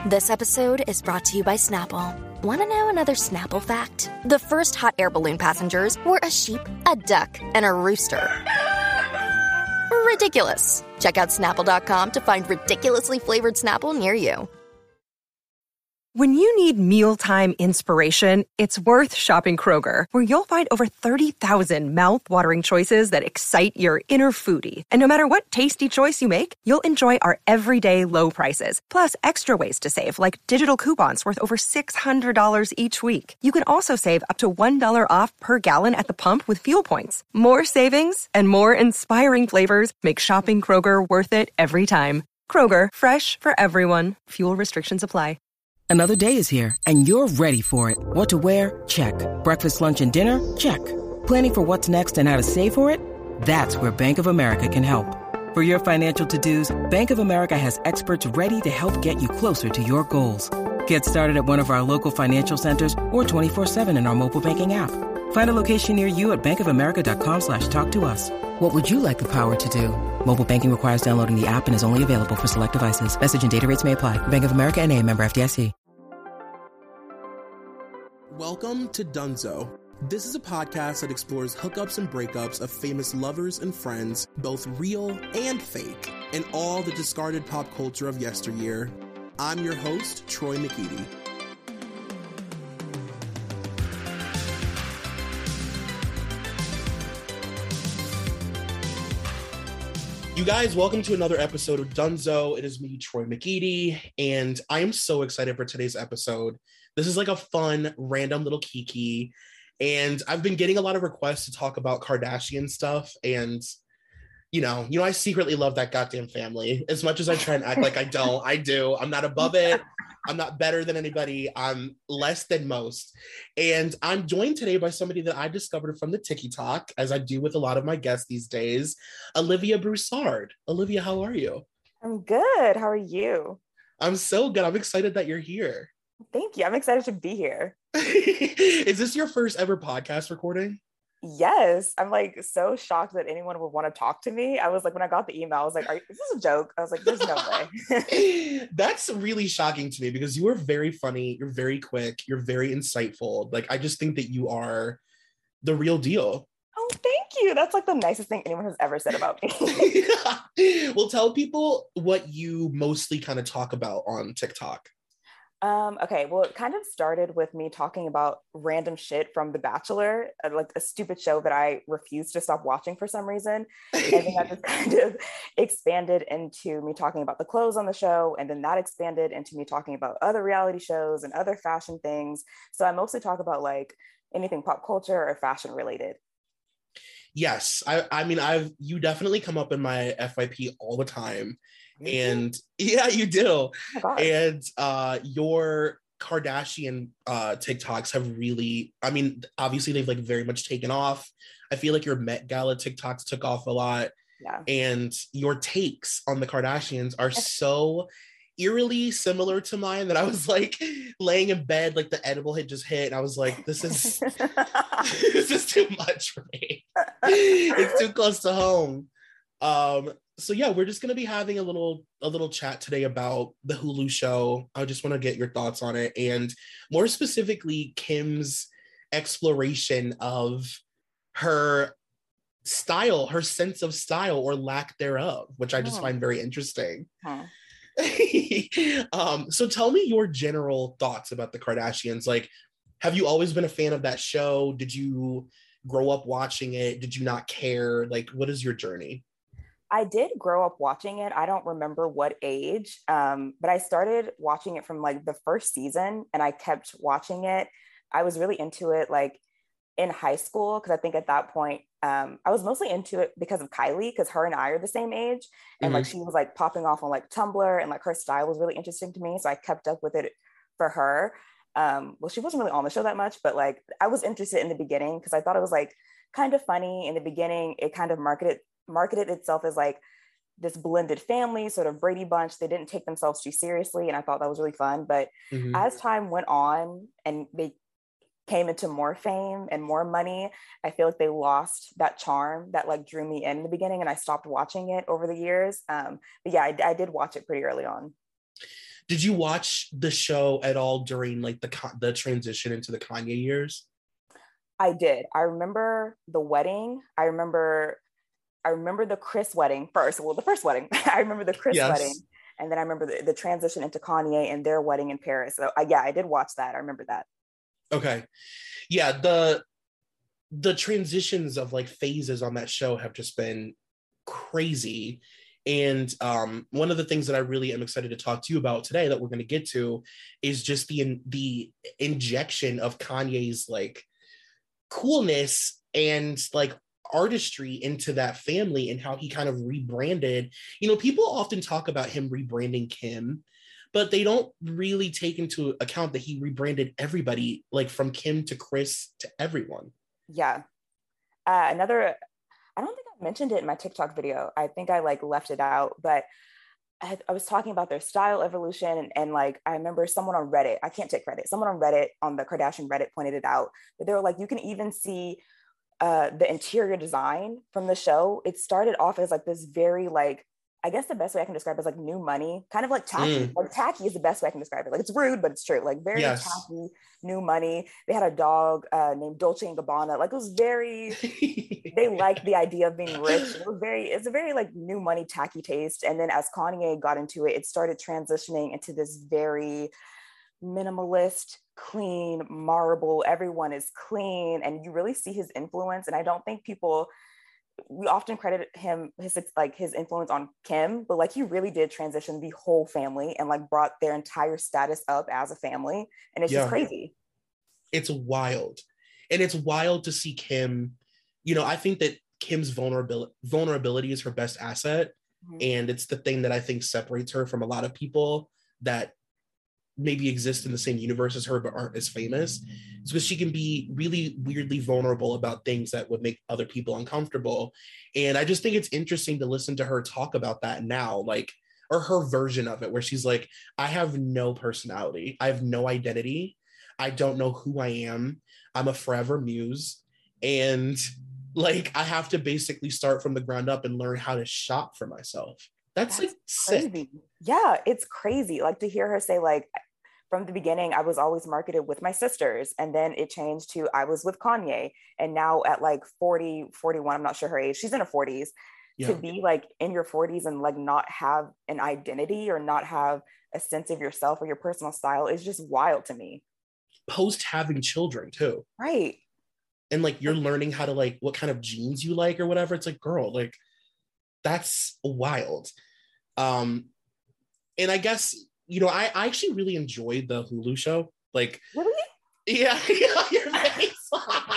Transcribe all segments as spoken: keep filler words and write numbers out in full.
This episode is brought to you by Snapple. Want to know another Snapple fact? The first hot air balloon passengers were a sheep, a duck, and a rooster. Ridiculous. Check out Snapple dot com to find ridiculously flavored Snapple near you. When you need mealtime inspiration, it's worth shopping Kroger, where you'll find over thirty thousand mouth-watering choices that excite your inner foodie. And no matter what tasty choice you make, you'll enjoy our everyday low prices, plus extra ways to save, like digital coupons worth over six hundred dollars each week. You can also save up to one dollar off per gallon at the pump with fuel points. More savings and more inspiring flavors make shopping Kroger worth it every time. Kroger, fresh for everyone. Fuel restrictions apply. Another day is here, and you're ready for it. What to wear? Check. Breakfast, lunch, and dinner? Check. Planning for what's next and how to save for it? That's where Bank of America can help. For your financial to-dos, Bank of America has experts ready to help get you closer to your goals. Get started at one of our local financial centers or twenty-four seven in our mobile banking app. Find a location near you at bankofamerica.com slash talk to us. What would you like the power to do? Mobile banking requires downloading the app and is only available for select devices. Message and data rates may apply. Bank of America N A, member F D I C. Welcome to Dunzo. This is a podcast that explores hookups and breakups of famous lovers and friends, both real and fake, and all the discarded pop culture of yesteryear. I'm your host, Troy McEady. You guys, welcome to another episode of Dunzo. It is me, Troy McEady, and I am so excited for today's episode. This is like a fun, random little kiki, and I've been getting a lot of requests to talk about Kardashian stuff, and you know, you know, I secretly love that goddamn family. As much as I try and act like I don't, I do. I'm not above it. I'm not better than anybody. I'm less than most. And I'm joined today by somebody that I discovered from the TikTok, as I do with a lot of my guests these days, Olivia Broussard. Olivia, how are you? I'm good. How are you? I'm so good. I'm excited that you're here. Thank you. I'm excited to be here. Is this your first ever podcast recording? Yes. I'm like so shocked that anyone would want to talk to me. I was like, when I got the email, I was like, are, is this a joke? I was like, there's no way. That's really shocking to me because you are very funny. You're very quick. You're very insightful. Like, I just think that you are the real deal. Oh, thank you. That's like the nicest thing anyone has ever said about me. Well, tell people what you mostly kind of talk about on TikTok. Um, okay, well, it kind of started with me talking about random shit from The Bachelor, like a stupid show that I refused to stop watching for some reason. And then that just kind of expanded into me talking about the clothes on the show. And then that expanded into me talking about other reality shows and other fashion things. So I mostly talk about like anything pop culture or fashion related. Yes, I, I mean, I've you definitely come up in my F Y P all the time. And yeah, you do. Oh, and uh, your Kardashian uh, TikToks have really, I mean, obviously they've like very much taken off. I feel like your Met Gala TikToks took off a lot. Yeah. And your takes on the Kardashians are so eerily similar to mine that I was like laying in bed, like the edible had just hit. And I was like, this is, this is too much for me. It's too close to home. Um, so yeah, we're just gonna be having a little a little chat today about the Hulu show. I just want to get your thoughts on it, and more specifically, Kim's exploration of her style, her sense of style or lack thereof, which I just oh. find very interesting. Huh. um, so tell me your general thoughts about the Kardashians. Like, have you always been a fan of that show? Did you grow up watching it? Did you not care? Like, what is your journey? I did grow up watching it. I don't remember what age, um, but I started watching it from like the first season and I kept watching it. I was really into it like in high school because I think at that point, um, I was mostly into it because of Kylie, because her and I are the same age. And mm-hmm. like she was like popping off on like Tumblr and like her style was really interesting to me. So I kept up with it for her. Um, well, she wasn't really on the show that much, but like I was interested in the beginning because I thought it was like kind of funny in the beginning. It kind of marketed marketed itself as like this blended family, sort of Brady Bunch. They didn't take themselves too seriously. And I thought that was really fun. But mm-hmm. as time went on and they came into more fame and more money, I feel like they lost that charm that like drew me in, in the beginning. And I stopped watching it over the years. Um, but yeah, I, I did watch it pretty early on. Did you watch the show at all during like the the transition into the Kanye years? I did. I remember the wedding. I remember I remember the Chris wedding first. Well, the first wedding. I remember the Chris Yes. wedding. And then I remember the, the transition into Kanye and their wedding in Paris. So I, yeah, I did watch that. I remember that. Okay. Yeah, the the transitions of like phases on that show have just been crazy. And um, one of the things that I really am excited to talk to you about today that we're going to get to is just the the injection of Kanye's like coolness and like artistry into that family and how he kind of rebranded. You know, people often talk about him rebranding Kim, but they don't really take into account that he rebranded everybody, like from Kim to Chris to everyone. Yeah. Uh, another, I don't think I mentioned it in my TikTok video. I think I like left it out, but I, I was talking about their style evolution. And, and like, I remember someone on Reddit, I can't take credit, someone on Reddit, on the Kardashian Reddit pointed it out, but they were like, you can even see uh, the interior design from the show. It started off as like this very like, I guess the best way I can describe it is like new money, kind of like tacky. Mm. Like tacky is the best way I can describe it. Like it's rude, but it's true. Like very Yes. tacky, new money. They had a dog uh, named Dolce and Gabbana. Like it was very, they liked the idea of being rich. It was very, it's a very like new money, tacky taste. And then as Kanye got into it, it started transitioning into this very minimalist, clean, marble. Everyone is clean. And you really see his influence. And I don't think people, we often credit him his like his influence on Kim, but like he really did transition the whole family and like brought their entire status up as a family, and it's Yeah. just crazy. It's wild, and it's wild to see Kim. You know, I think that Kim's vulnerability vulnerability is her best asset, Mm-hmm. and it's the thing that I think separates her from a lot of people that maybe exist in the same universe as her but aren't as famous. It's because she can be really weirdly vulnerable about things that would make other people uncomfortable. And I just think it's interesting to listen to her talk about that now, like, or her version of it, where she's like, I have no personality. I have no identity. I don't know who I am. I'm a forever muse. And like, I have to basically start from the ground up and learn how to shop for myself. That's, That's like sick. Crazy. Yeah, it's crazy. Like to hear her say like, from the beginning, I was always marketed with my sisters. And then it changed to I was with Kanye. And now at like forty, forty-one, I'm not sure her age, she's in her forties. Yeah. To be like in your forties and like not have an identity or not have a sense of yourself or your personal style is just wild to me. Post having children too. Right. And like you're learning how to like what kind of jeans you like or whatever. It's like, girl, like that's wild. Um, and I guess, you know, I, I actually really enjoyed the Hulu show. Like, really? Yeah, yeah, your face.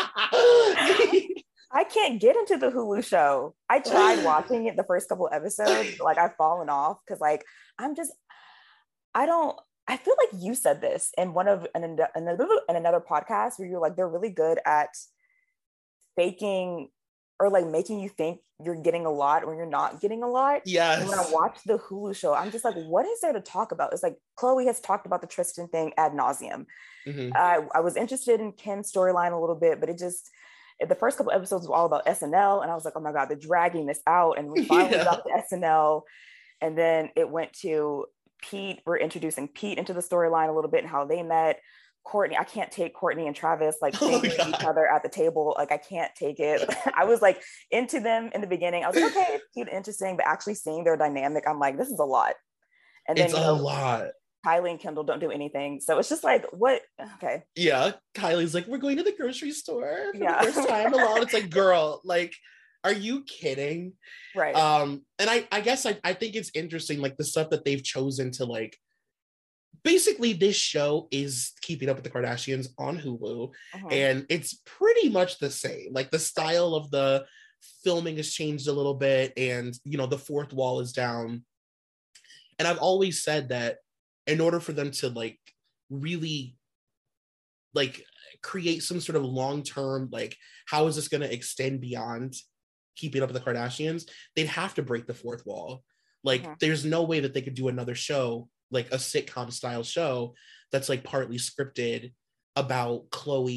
I can't get into the Hulu show. I tried watching it the first couple episodes, but, like I've fallen off because like I'm just, I don't, I feel like you said this in one of an, another in another podcast where you're like, they're really good at faking or like making you think you're getting a lot when you're not getting a lot. Yes. And when I watch the Hulu show, I'm just like, what is there to talk about? It's like Khloe has talked about the Tristan thing ad nauseum. Mm-hmm. I, I was interested in Kim's storyline a little bit, but it just, the first couple episodes were all about S N L. And I was like, oh my God, they're dragging this out. And we finally yeah. got to S N L. And then it went to Pete. We're introducing Pete into the storyline a little bit and how they met. Courtney, I can't take Courtney and Travis like fingering oh each other at the table. Like I can't take it. I was like into them in the beginning. I was like, okay, it's cute, interesting, but actually seeing their dynamic, I'm like, this is a lot. And then it's you know, a lot. Kylie and Kendall don't do anything, so it's just like, what? Okay. Yeah, Kylie's like, we're going to the grocery store for yeah. the first time alone. It's like, girl, like, are you kidding? Right. Um, and I, I guess I, I think it's interesting, like the stuff that they've chosen to like. Basically, this show is Keeping Up with the Kardashians on Hulu, uh-huh. and it's pretty much the same. Like the style of the filming has changed a little bit, and you know the fourth wall is down. And I've always said that in order for them to like really like create some sort of long-term, like how is this going to extend beyond Keeping Up with the Kardashians, they'd have to break the fourth wall. Like uh-huh. there's no way that they could do another show, like a sitcom style show that's like partly scripted about Khloe,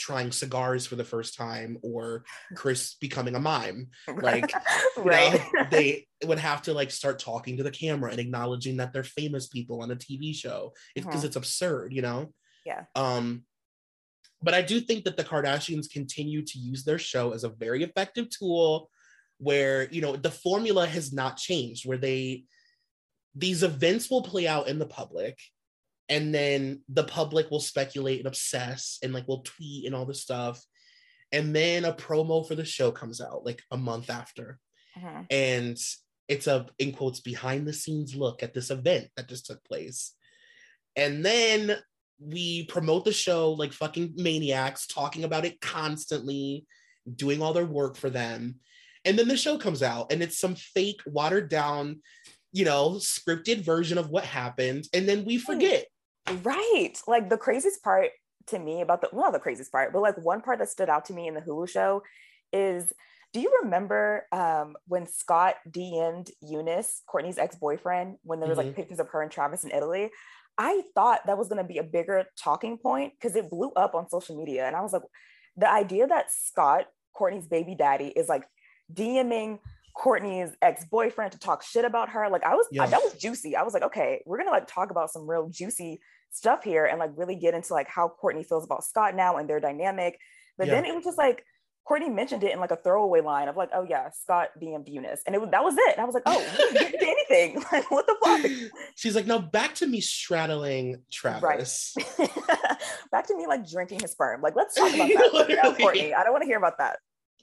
trying cigars for the first time, or Chris becoming a mime. Like, right. you know, they would have to like start talking to the camera and acknowledging that they're famous people on a T V show, because it's, uh-huh. it's absurd, you know? Yeah. Um, but I do think that the Kardashians continue to use their show as a very effective tool where, you know, the formula has not changed, where they, these events will play out in the public, and then the public will speculate and obsess and like will tweet and all this stuff. And then a promo for the show comes out like a month after. Uh-huh. And it's a, in quotes, behind the scenes look at this event that just took place. And then we promote the show like fucking maniacs, talking about it constantly, doing all their work for them. And then the show comes out and it's some fake, watered down, you know, scripted version of what happened. And then we forget. Right. Like the craziest part to me about the, well, not the craziest part, but like one part that stood out to me in the Hulu show is, do you remember um, when Scott D M'd Eunice, Courtney's ex-boyfriend, when there was Mm-hmm. like pictures of her and Travis in Italy? I thought that was going to be a bigger talking point because it blew up on social media. And I was like, the idea that Scott, Courtney's baby daddy, is like DMing Courtney's ex-boyfriend to talk shit about her. Like I was, Yeah. I, that was juicy. I was like, okay, we're going to like talk about some real juicy stuff here and like really get into like how Courtney feels about Scott now and their dynamic. But Yeah. then it was just like, Courtney mentioned it in like a throwaway line of like, oh yeah, Scott D M'd Eunice. And it was, that was it. And I was like, oh, we didn't do anything. Like, what the fuck? She's like, no, back to me straddling Travis. Right. Back to me like drinking his sperm. Like, let's talk about that. No, Courtney, I don't want to hear about that.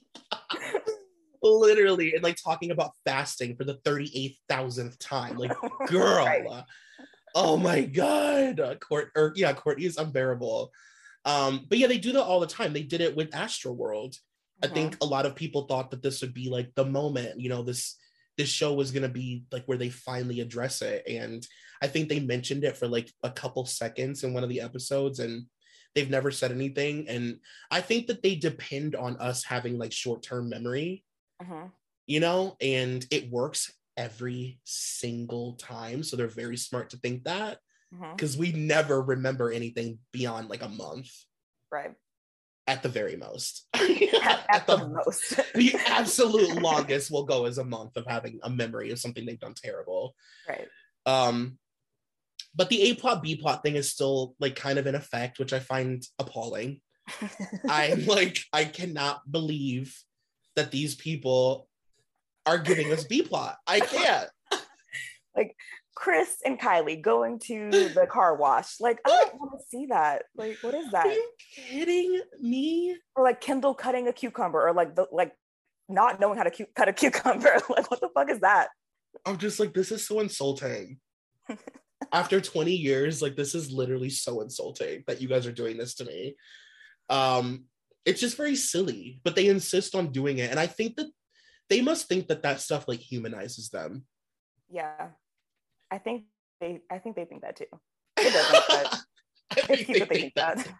Literally, and like talking about fasting for the thirty-eight thousandth time. Like, girl. Right. Oh my God. Uh, Court, or yeah, Courtney is unbearable. Um, but yeah, they do that all the time. They did it with Astroworld. I Mm-hmm. think a lot of people thought that this would be like the moment, you know, this this show was going to be like where they finally address it. And I think they mentioned it for like a couple seconds in one of the episodes, and they've never said anything. And I think that they depend on us having like short-term memory, mm-hmm. you know, and it works every single time. So they're very smart to think that, because mm-hmm. we never remember anything beyond like a month. Right. At the very most. At, at, at the, the most. The absolute longest will go as a month of having a memory of something they've done terrible. Right. Um, but the A plot, B plot thing is still like kind of in effect, which I find appalling. I'm like, I cannot believe that these people are giving us B plot. I can't. Like Chris and Kylie going to the car wash. Like, I don't want to see that. Like, what is that? Are you kidding me? Or like Kendall cutting a cucumber, or like the like not knowing how to cu- cut a cucumber. Like, what the fuck is that? I'm just like, this is so insulting. After twenty years, like, this is literally so insulting that you guys are doing this to me. Um, it's just very silly, but they insist on doing it. And I think that they must think that that stuff like humanizes them. Yeah. I think they I think they think that too. It doesn't, but it's cute that they think that.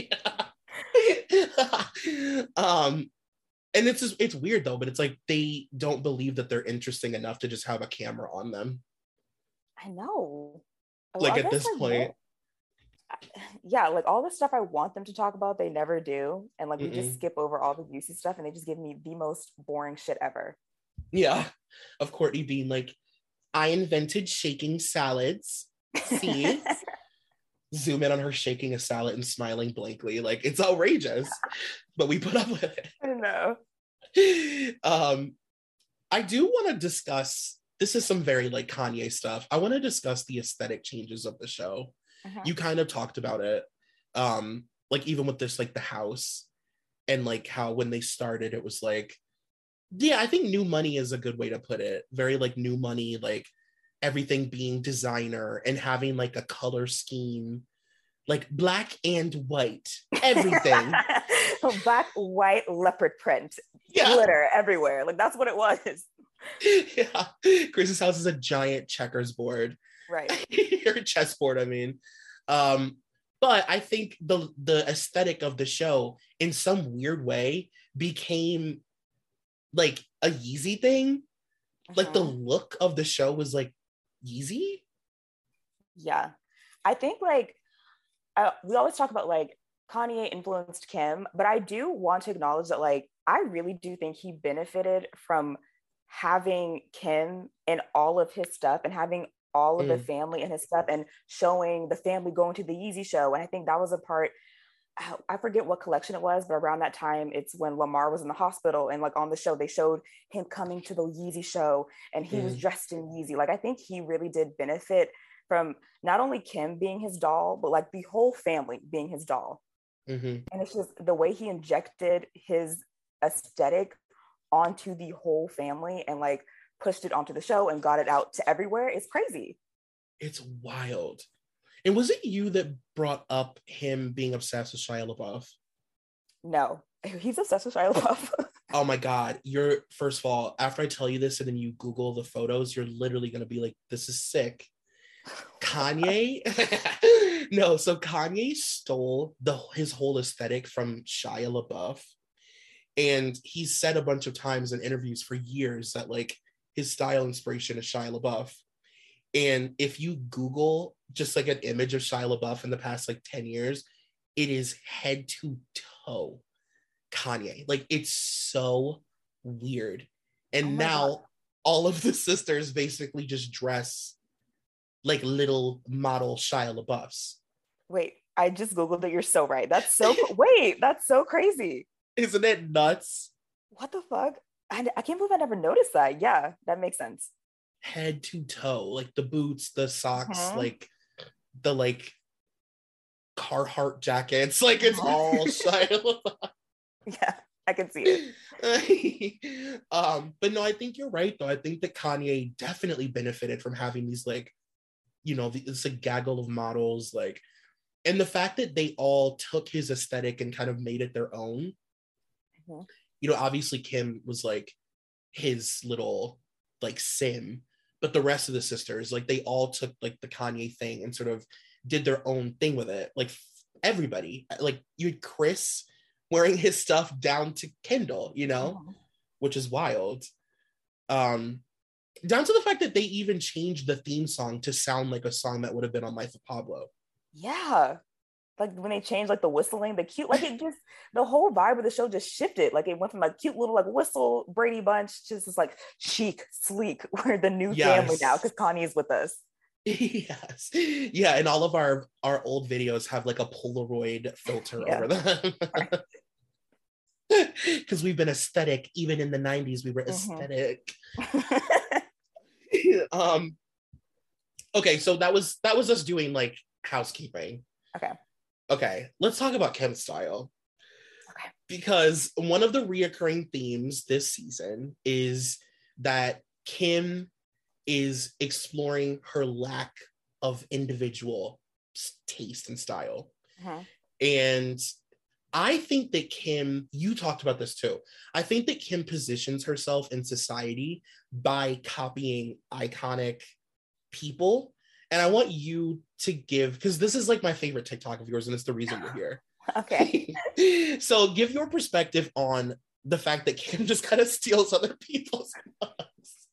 Yeah. um, and it's just, it's weird though, but it's like they don't believe that they're interesting enough to just have a camera on them. I know. Well, like I at this I point. won't. Yeah, like all the stuff I want them to talk about, they never do. And like we Mm-mm. just skip over all the juicy stuff and they just give me the most boring shit ever. Yeah. Of Courtney being like, I invented shaking salads. See? Zoom in on her shaking a salad and smiling blankly. Like, it's outrageous. But we put up with it. I know. Um, I do want to discuss, this is some very like Kanye stuff. I want to discuss the aesthetic changes of the show. Uh-huh. You kind of talked about it. Um, like even with this, like the house and like how when they started, it was like, yeah, I think new money is a good way to put it. Very like new money, like everything being designer and having like a color scheme, like black and white, everything. Black, white, leopard print, yeah. Glitter everywhere. Like that's what it was. Yeah. Chris's house is a giant checkers board. Right. Or chessboard, I mean. Um, but I think the the aesthetic of the show in some weird way became like a Yeezy thing. Uh-huh. Like the look of the show was like Yeezy. Yeah. I think like uh, we always talk about like Kanye influenced Kim, but I do want to acknowledge that, like, I really do think he benefited from having Kim in all of his stuff and having all of Mm. the family in his stuff and showing the family going to the Yeezy show. And I think that was a part, I forget what collection it was, but around that time, it's when Lamar was in the hospital, and like on the show, they showed him coming to the Yeezy show and he mm. was dressed in Yeezy. Like, I think he really did benefit from not only Kim being his doll, but like the whole family being his doll. Mm-hmm. And it's just the way he injected his aesthetic onto the whole family and like pushed it onto the show and got it out to everywhere. It's crazy. It's wild. And was it you that brought up him being obsessed with Shia LaBeouf? No, he's obsessed with Shia LaBeouf. Oh my God. You're, first of all, after I tell you this and then you Google the photos, you're literally going to be like, this is sick. Kanye? No, so Kanye stole the his whole aesthetic from Shia LaBeouf. And he said a bunch of times in interviews for years that like his style inspiration is Shia LaBeouf. And if you Google just like an image of Shia LaBeouf in the past like ten years, it is head to toe Kanye. Like, it's so weird. And oh now God. all of the sisters basically just dress like little model Shia LaBeoufs. Wait, I just Googled it. You're so right. That's so, wait, that's so crazy. Isn't it nuts? What the fuck? I, I can't believe I never noticed that. Yeah, that makes sense. Head to toe, like the boots, the socks, Mm-hmm. like the like Carhartt jackets, like it's all Shia LaBeouf. Yeah, I can see it. um, but no, I think you're right though. I think that Kanye definitely benefited from having these like, you know, it's a gaggle of models, like, and the fact that they all took his aesthetic and kind of made it their own. Mm-hmm. You know, obviously Kim was like his little like sim, but the rest of the sisters, like they all took like the Kanye thing and sort of did their own thing with it. Like everybody, like you had Chris wearing his stuff down to Kendall, you know, mm-hmm. which is wild. Um, down to the fact that they even changed the theme song to sound like a song that would have been on Life of Pablo. Yeah. Like when they changed like the whistling, the cute, like it just, the whole vibe of the show just shifted. Like it went from like cute little like whistle Brady Bunch to just like chic, sleek. We're the new yes. family now because Kanye's with us. Yes. Yeah. And all of our, our old videos have like a Polaroid filter yeah. over them. Because we've been aesthetic. Even in the nineties, we were aesthetic. Mm-hmm. um. Okay. So that was, that was us doing like housekeeping. Okay. Okay, let's talk about Kim's style. Okay. Because one of the reoccurring themes this season is that Kim is exploring her lack of individual taste and style. Uh-huh. And I think that Kim, you talked about this too. I think that Kim positions herself in society by copying iconic people. And I want you to give, because this is like my favorite TikTok of yours, and it's the reason you're here. Okay. So give your perspective on the fact that Kim just kind of steals other people's looks.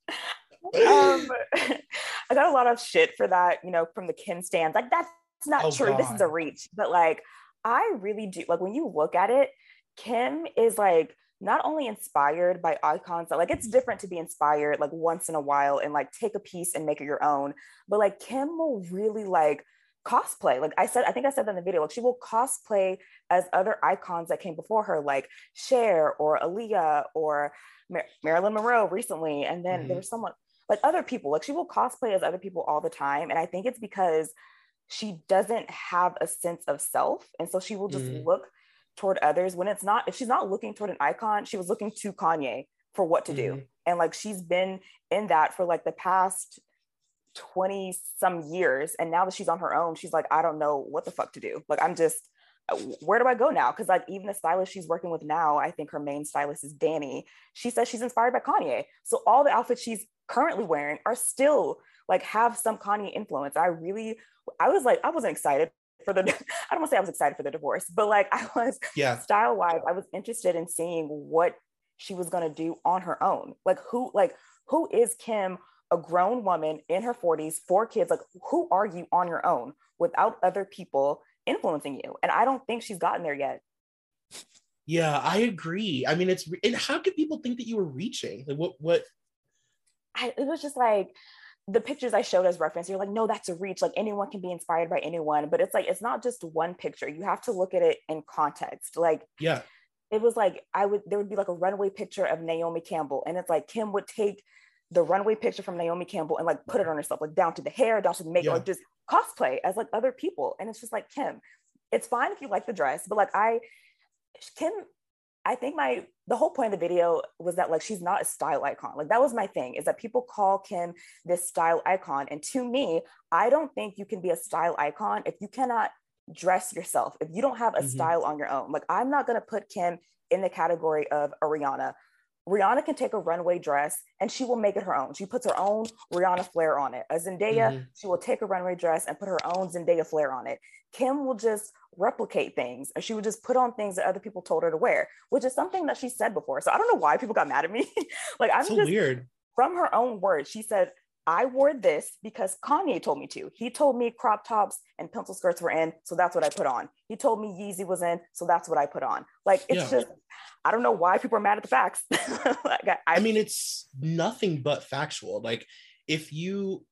Um, I got a lot of shit for that, you know, from the Kim stands. Like, that's not oh, true. God. This is a reach. But like, I really do, like when you look at it, Kim is like, not only inspired by icons, like it's different to be inspired like once in a while and like take a piece and make it your own, but like Kim will really like cosplay. Like I said, I think I said that in the video, like she will cosplay as other icons that came before her, like Cher or Aaliyah or Mar- Marilyn Monroe recently. And then mm-hmm. there was someone like other people, like she will cosplay as other people all the time. And I think it's because she doesn't have a sense of self. And so she will just mm-hmm. look toward others when it's not, if she's not looking toward an icon, she was looking to Kanye for what to mm-hmm. do. And like, she's been in that for like the past twenty some years. And now that she's on her own, she's like, I don't know what the fuck to do. Like, I'm just, where do I go now? Cause like even the stylist she's working with now, I think her main stylist is Danny. She says she's inspired by Kanye. So all the outfits she's currently wearing are still like have some Kanye influence. I really, I was like, I wasn't excited for the, I don't want to say I was excited for the divorce, but like I was yeah. style wise, I was interested in seeing what she was going to do on her own. Like who, like who is Kim, a grown woman in her forties, four kids, like who are you on your own without other people influencing you. And I don't think she's gotten there yet. Yeah, I agree. I mean, it's, and how could people think that you were reaching? Like, what, what? I, it was just like, the pictures I showed as reference, you're like, no, that's a reach. Like anyone can be inspired by anyone, but it's like, it's not just one picture. You have to look at it in context. Like, yeah, it was like, I would, there would be like a runway picture of Naomi Campbell. And it's like, Kim would take the runway picture from Naomi Campbell and like put it on herself, like down to the hair, down to the makeup, yeah. like just cosplay as like other people. And it's just like, Kim, it's fine if you like the dress, but like I, Kim, I think my, the whole point of the video was that like, she's not a style icon. Like that was my thing, is that people call Kim this style icon. And to me, I don't think you can be a style icon if you cannot dress yourself, if you don't have a mm-hmm. style on your own. Like I'm not going to put Kim in the category of a Rihanna. Rihanna can take a runway dress and she will make it her own. She puts her own Rihanna flair on it. A Zendaya, mm-hmm. she will take a runway dress and put her own Zendaya flair on it. Kim will just replicate things, or she would just put on things that other people told her to wear, which is something that she said before. So I don't know why people got mad at me. Like I'm so just weird. From her own words, she said, I wore this because Kanye told me to. He told me crop tops and pencil skirts were in, so that's what I put on. He told me Yeezy was in, so that's what I put on. Like, it's yeah. just, I don't know why people are mad at the facts. like, I, I mean, it's nothing but factual. Like, if you,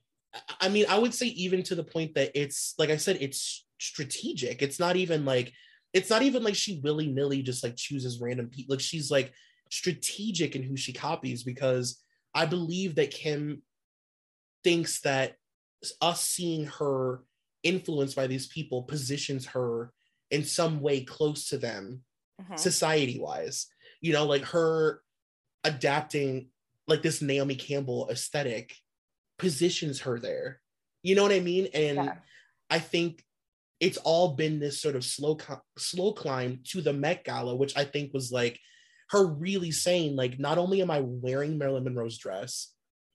I mean, I would say even to the point that it's, like I said, it's strategic. It's not even like, it's not even like she willy-nilly just like chooses random people. Like, she's like strategic in who she copies, because I believe that Kim thinks that us seeing her influenced by these people positions her in some way close to them, mm-hmm. society-wise. You know, like her adapting like this Naomi Campbell aesthetic positions her there. You know what I mean? And yeah. I think it's all been this sort of slow slow climb to the Met Gala, which I think was like her really saying, like, not only am I wearing Marilyn Monroe's dress,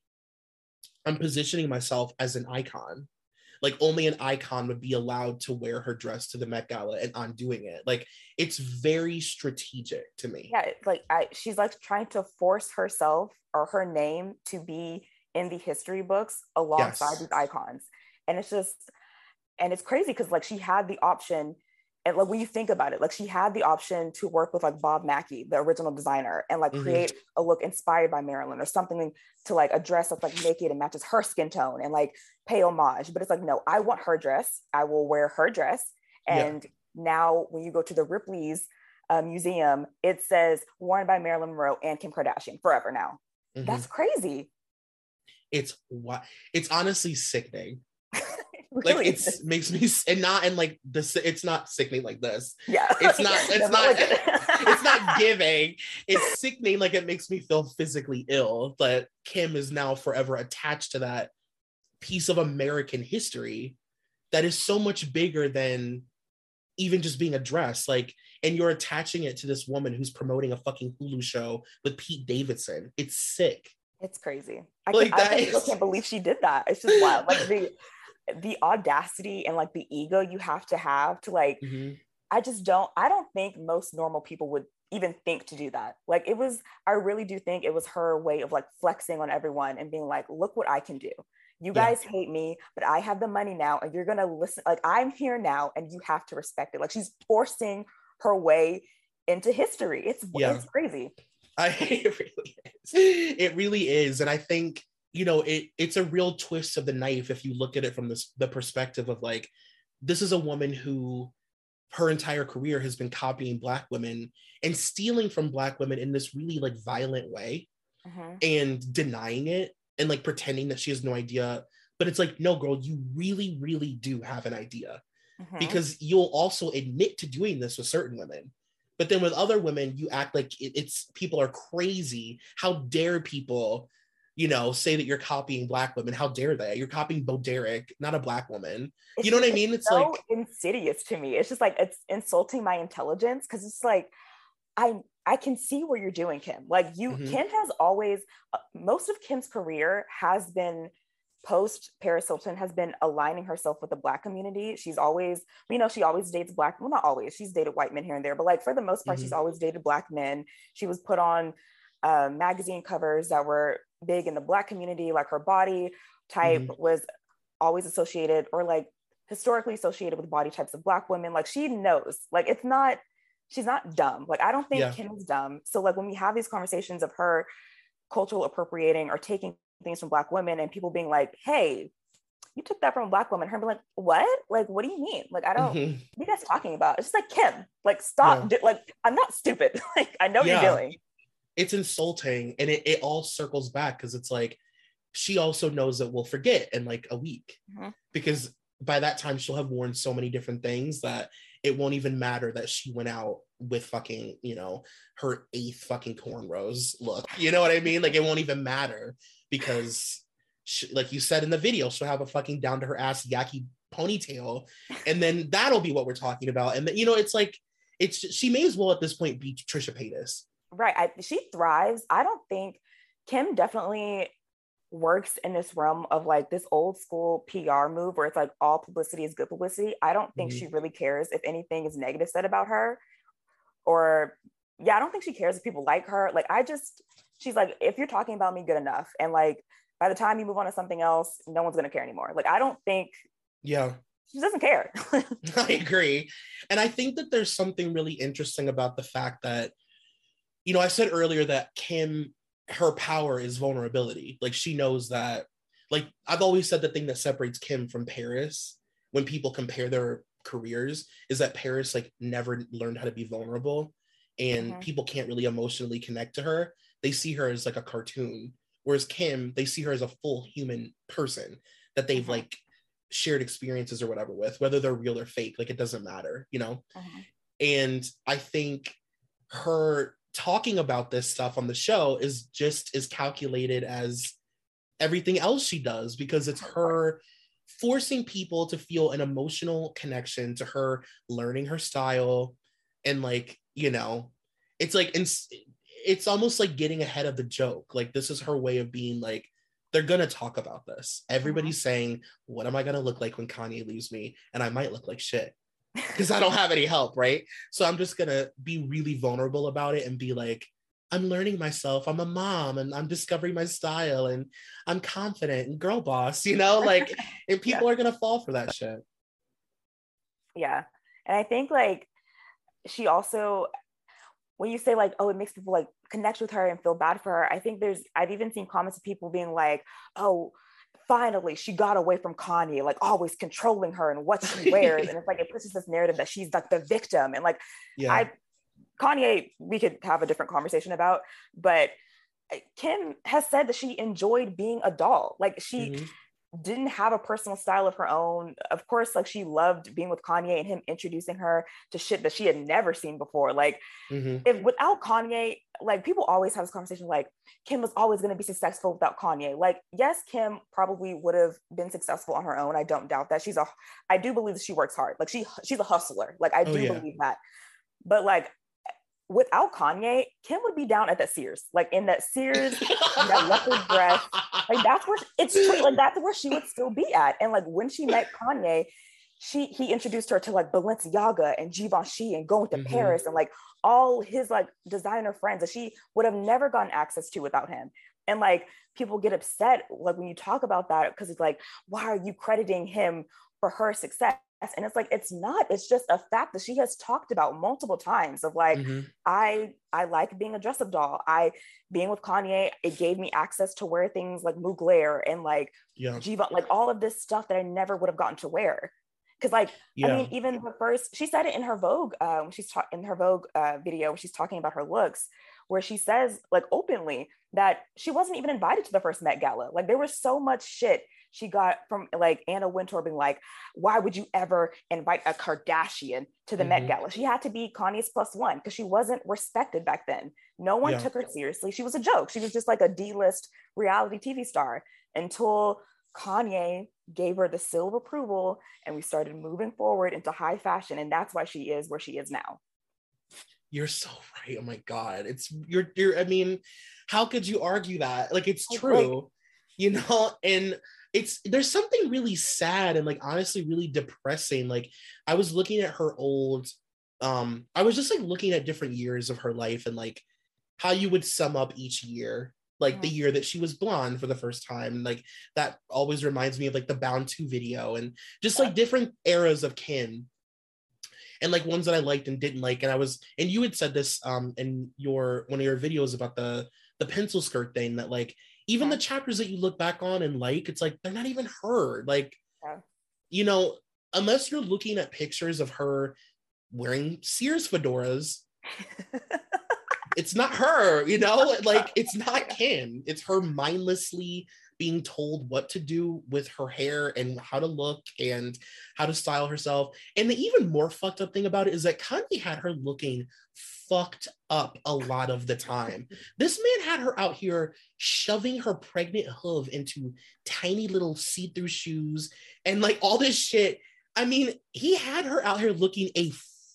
I'm positioning myself as an icon. Like, only an icon would be allowed to wear her dress to the Met Gala, and I'm doing it. Like, it's very strategic to me. Yeah, like I, she's like trying to force herself or her name to be in the history books alongside yes. these icons. And it's just, and it's crazy because like she had the option, and like when you think about it, like she had the option to work with like Bob Mackie, the original designer, and like mm-hmm. create a look inspired by Marilyn or something to like a dress that's like naked and matches her skin tone and like pay homage. But it's like, no, I want her dress. I will wear her dress. And yeah. now when you go to the Ripley's uh, museum, it says worn by Marilyn Monroe and Kim Kardashian forever now. Mm-hmm. That's crazy. It's what it's honestly sickening. Really like it's is. Makes me and not and like this it's not sickening like this. Yeah, it's not it's not it's not giving. It's sickening. Like, it makes me feel physically ill that Kim is now forever attached to that piece of American history that is so much bigger than even just being a dress. Like, and you're attaching it to this woman who's promoting a fucking Hulu show with Pete Davidson. It's sick. It's crazy. I, like, can, I is... still can't believe she did that. It's just wild. Like the the audacity and like the ego you have to have to like, mm-hmm. I just don't, I don't think most normal people would even think to do that. Like it was, I really do think it was her way of like flexing on everyone and being like, look what I can do. You guys yeah. hate me, but I have the money now and you're going to listen. Like I'm here now and you have to respect it. Like she's forcing her way into history. It's, yeah. it's crazy. I, it really is. It really is. And I think, you know, it it's a real twist of the knife if you look at it from this the perspective of like, this is a woman who her entire career has been copying Black women and stealing from Black women in this really like violent way mm-hmm. and denying it and like pretending that she has no idea. But it's like, no, girl, you really, really do have an idea mm-hmm. because you'll also admit to doing this with certain women. But then with other women, you act like it, it's people are crazy. How dare people, you know, say that you're copying Black women? How dare they? You're copying Bo Derek, not a Black woman. It's you know what I mean? It's so like insidious to me. It's just like, it's insulting my intelligence because it's like, I I can see where you're doing, Kim. Like you, mm-hmm. Kim has always, uh, most of Kim's career has been post Paris Hilton has been aligning herself with the Black community. She's always, you know, she always dates Black, well, not always, she's dated white men here and there, but like for the most part, mm-hmm. she's always dated Black men. She was put on uh, magazine covers that were big in the Black community, like her body type mm-hmm. was always associated, or like historically associated with body types of Black women. Like she knows, like it's not, she's not dumb. Like I don't think yeah. Kim is dumb. So like when we have these conversations of her cultural appropriating or taking things from Black women and people being like, hey, you took that from a Black woman, her being like, what? Like, what do you mean? Like, I don't, mm-hmm. what are you guys talking about? It's just like, Kim, like, stop. Yeah. Like, I'm not stupid. Like, I know what yeah. you're doing. It's insulting. And it, it all circles back because it's like, she also knows that we'll forget in like a week mm-hmm. because by that time she'll have worn so many different things that it won't even matter that she went out with fucking, you know, her eighth fucking cornrows look. You know what I mean? Like, it won't even matter because... She, like you said in the video, she'll have a fucking down to her ass yaki ponytail, and then that'll be what we're talking about. And you know, it's like, it's she may as well at this point be Trisha Paytas. Right, I, she thrives. I don't think Kim definitely works in this realm of like this old school P R move where it's like all publicity is good publicity. I don't think mm-hmm. she really cares if anything is negative said about her, or yeah, I don't think she cares if people like her. Like I just, she's like, if you're talking about me, good enough, and like. By the time you move on to something else, no one's going to care anymore. Like, I don't think. Yeah. She doesn't care. I agree. And I think that there's something really interesting about the fact that, you know, I said earlier that Kim, her power is vulnerability. Like, she knows that, like, I've always said the thing that separates Kim from Paris when people compare their careers is that Paris, like, never learned how to be vulnerable. And mm-hmm. people can't really emotionally connect to her. They see her as like a cartoon. Whereas Kim, they see her as a full human person that they've uh-huh. like shared experiences or whatever with, whether they're real or fake, like it doesn't matter, you know? Uh-huh. And I think her talking about this stuff on the show is just as calculated as everything else she does, because it's her forcing people to feel an emotional connection to her, learning her style. And like, you know, it's like, it's, it's almost like getting ahead of the joke. Like, this is her way of being like, they're going to talk about this. Everybody's mm-hmm. saying, what am I going to look like when Kanye leaves me? And I might look like shit because I don't have any help, right? So I'm just going to be really vulnerable about it and be like, I'm learning myself. I'm a mom and I'm discovering my style and I'm confident and girl boss, you know, like, and people yeah. are going to fall for that shit. Yeah. And I think like she also, when you say like, oh, it makes people like connect with her and feel bad for her, I think there's, I've even seen comments of people being like, oh, finally she got away from Kanye, like always controlling her and what she wears. And it's like, it pushes this narrative that she's like the victim. And like, yeah. I, Kanye, we could have a different conversation about, but Kim has said that she enjoyed being a doll. Like she mm-hmm. didn't have a personal style of her own. Of course, like she loved being with Kanye and him introducing her to shit that she had never seen before. Like mm-hmm. if without Kanye, like people always have this conversation like Kim was always going to be successful without Kanye. Like, yes, Kim probably would have been successful on her own. I don't doubt that. She's a, I do believe that she works hard. Like she, she's a hustler. Like I do oh, yeah. believe that. But like, without Kanye, Kim would be down at that Sears, like in that Sears, in that leopard dress. Like that's where it's true. Like that's where she would still be at. And like when she met Kanye, she he introduced her to like Balenciaga and Givenchy and going to mm-hmm. Paris and like all his like designer friends that she would have never gotten access to without him. And like people get upset like when you talk about that because it's like, why are you crediting him for her success? And it's like, it's not, it's just a fact that she has talked about multiple times of like, mm-hmm. I, I like being a dress up doll. I, being with Kanye, it gave me access to wear things like Mugler and like, yeah. Giva, like all of this stuff that I never would have gotten to wear. Cause like, yeah. I mean, even the first, she said it in her Vogue, um, she's ta- in her Vogue uh, video, where she's talking about her looks, where she says like openly that she wasn't even invited to the first Met Gala. Like there was so much shit she got from like Anna Wintour being like, why would you ever invite a Kardashian to the mm-hmm. Met Gala? She had to be Kanye's plus one because she wasn't respected back then. No one yeah. took her seriously. She was a joke. She was just like a D-list reality T V star until Kanye gave her the seal of approval and we started moving forward into high fashion. And that's why she is where she is now. You're so right. Oh my God. It's you're, you're, I mean, how could you argue that? Like, it's true, like, you know, and it's, there's something really sad and like, honestly, really depressing. Like I was looking at her old, um, I was just like looking at different years of her life and like how you would sum up each year like Mhm. the year that she was blonde for the first time. Like that always reminds me of like the Bound two video and just like different eras of Kim and like ones that I liked and didn't like. And I was, and you had said this um in your one of your videos about the the pencil skirt thing, that like even the chapters that you look back on and like, it's like they're not even her. Like, Yeah. you know, unless you're looking at pictures of her wearing Sears fedoras, it's not her, you know, like it's not Kim. It's her mindlessly being told what to do with her hair and how to look and how to style herself. And the even more fucked up thing about it is that Kanye had her looking fucked up a lot of the time. This man had her out here shoving her pregnant hoof into tiny little see-through shoes and like all this shit. I mean, he had her out here looking a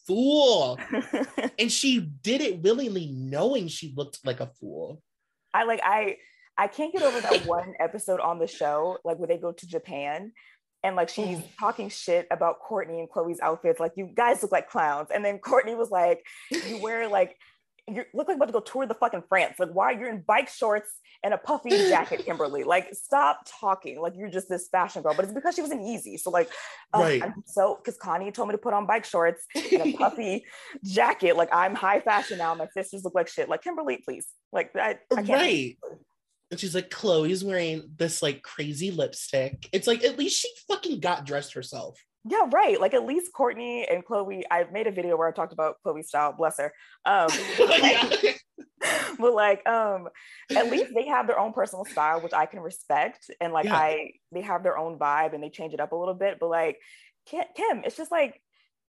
fool. And she did it willingly, knowing she looked like a fool. I like I I can't get over that one episode on the show, like where they go to Japan and like she's talking shit about Kourtney and Khloe's outfits, like you guys look like clowns. And then Kourtney was like, you wear like you look like about to go tour the fucking France. Like, why you're in bike shorts and a puffy jacket, Kimberly? Like, stop talking like you're just this fashion girl. But it's because she was in Yeezy. So like, um, right. I'm so because Kanye told me to put on bike shorts and a puffy jacket. Like, I'm high fashion now. My sisters look like shit. Like, Kimberly, please. Like, I, I can't. Right. And she's like, Khloe's wearing this like crazy lipstick. It's like, at least she fucking got dressed herself. Yeah, right. Like at least Kourtney and Khloe, I made a video where I talked about Khloe's style, bless her. Um, like, but like, um, at least they have their own personal style, which I can respect. And like, yeah. I, they have their own vibe and they change it up a little bit. But like, Kim, Kim it's just like,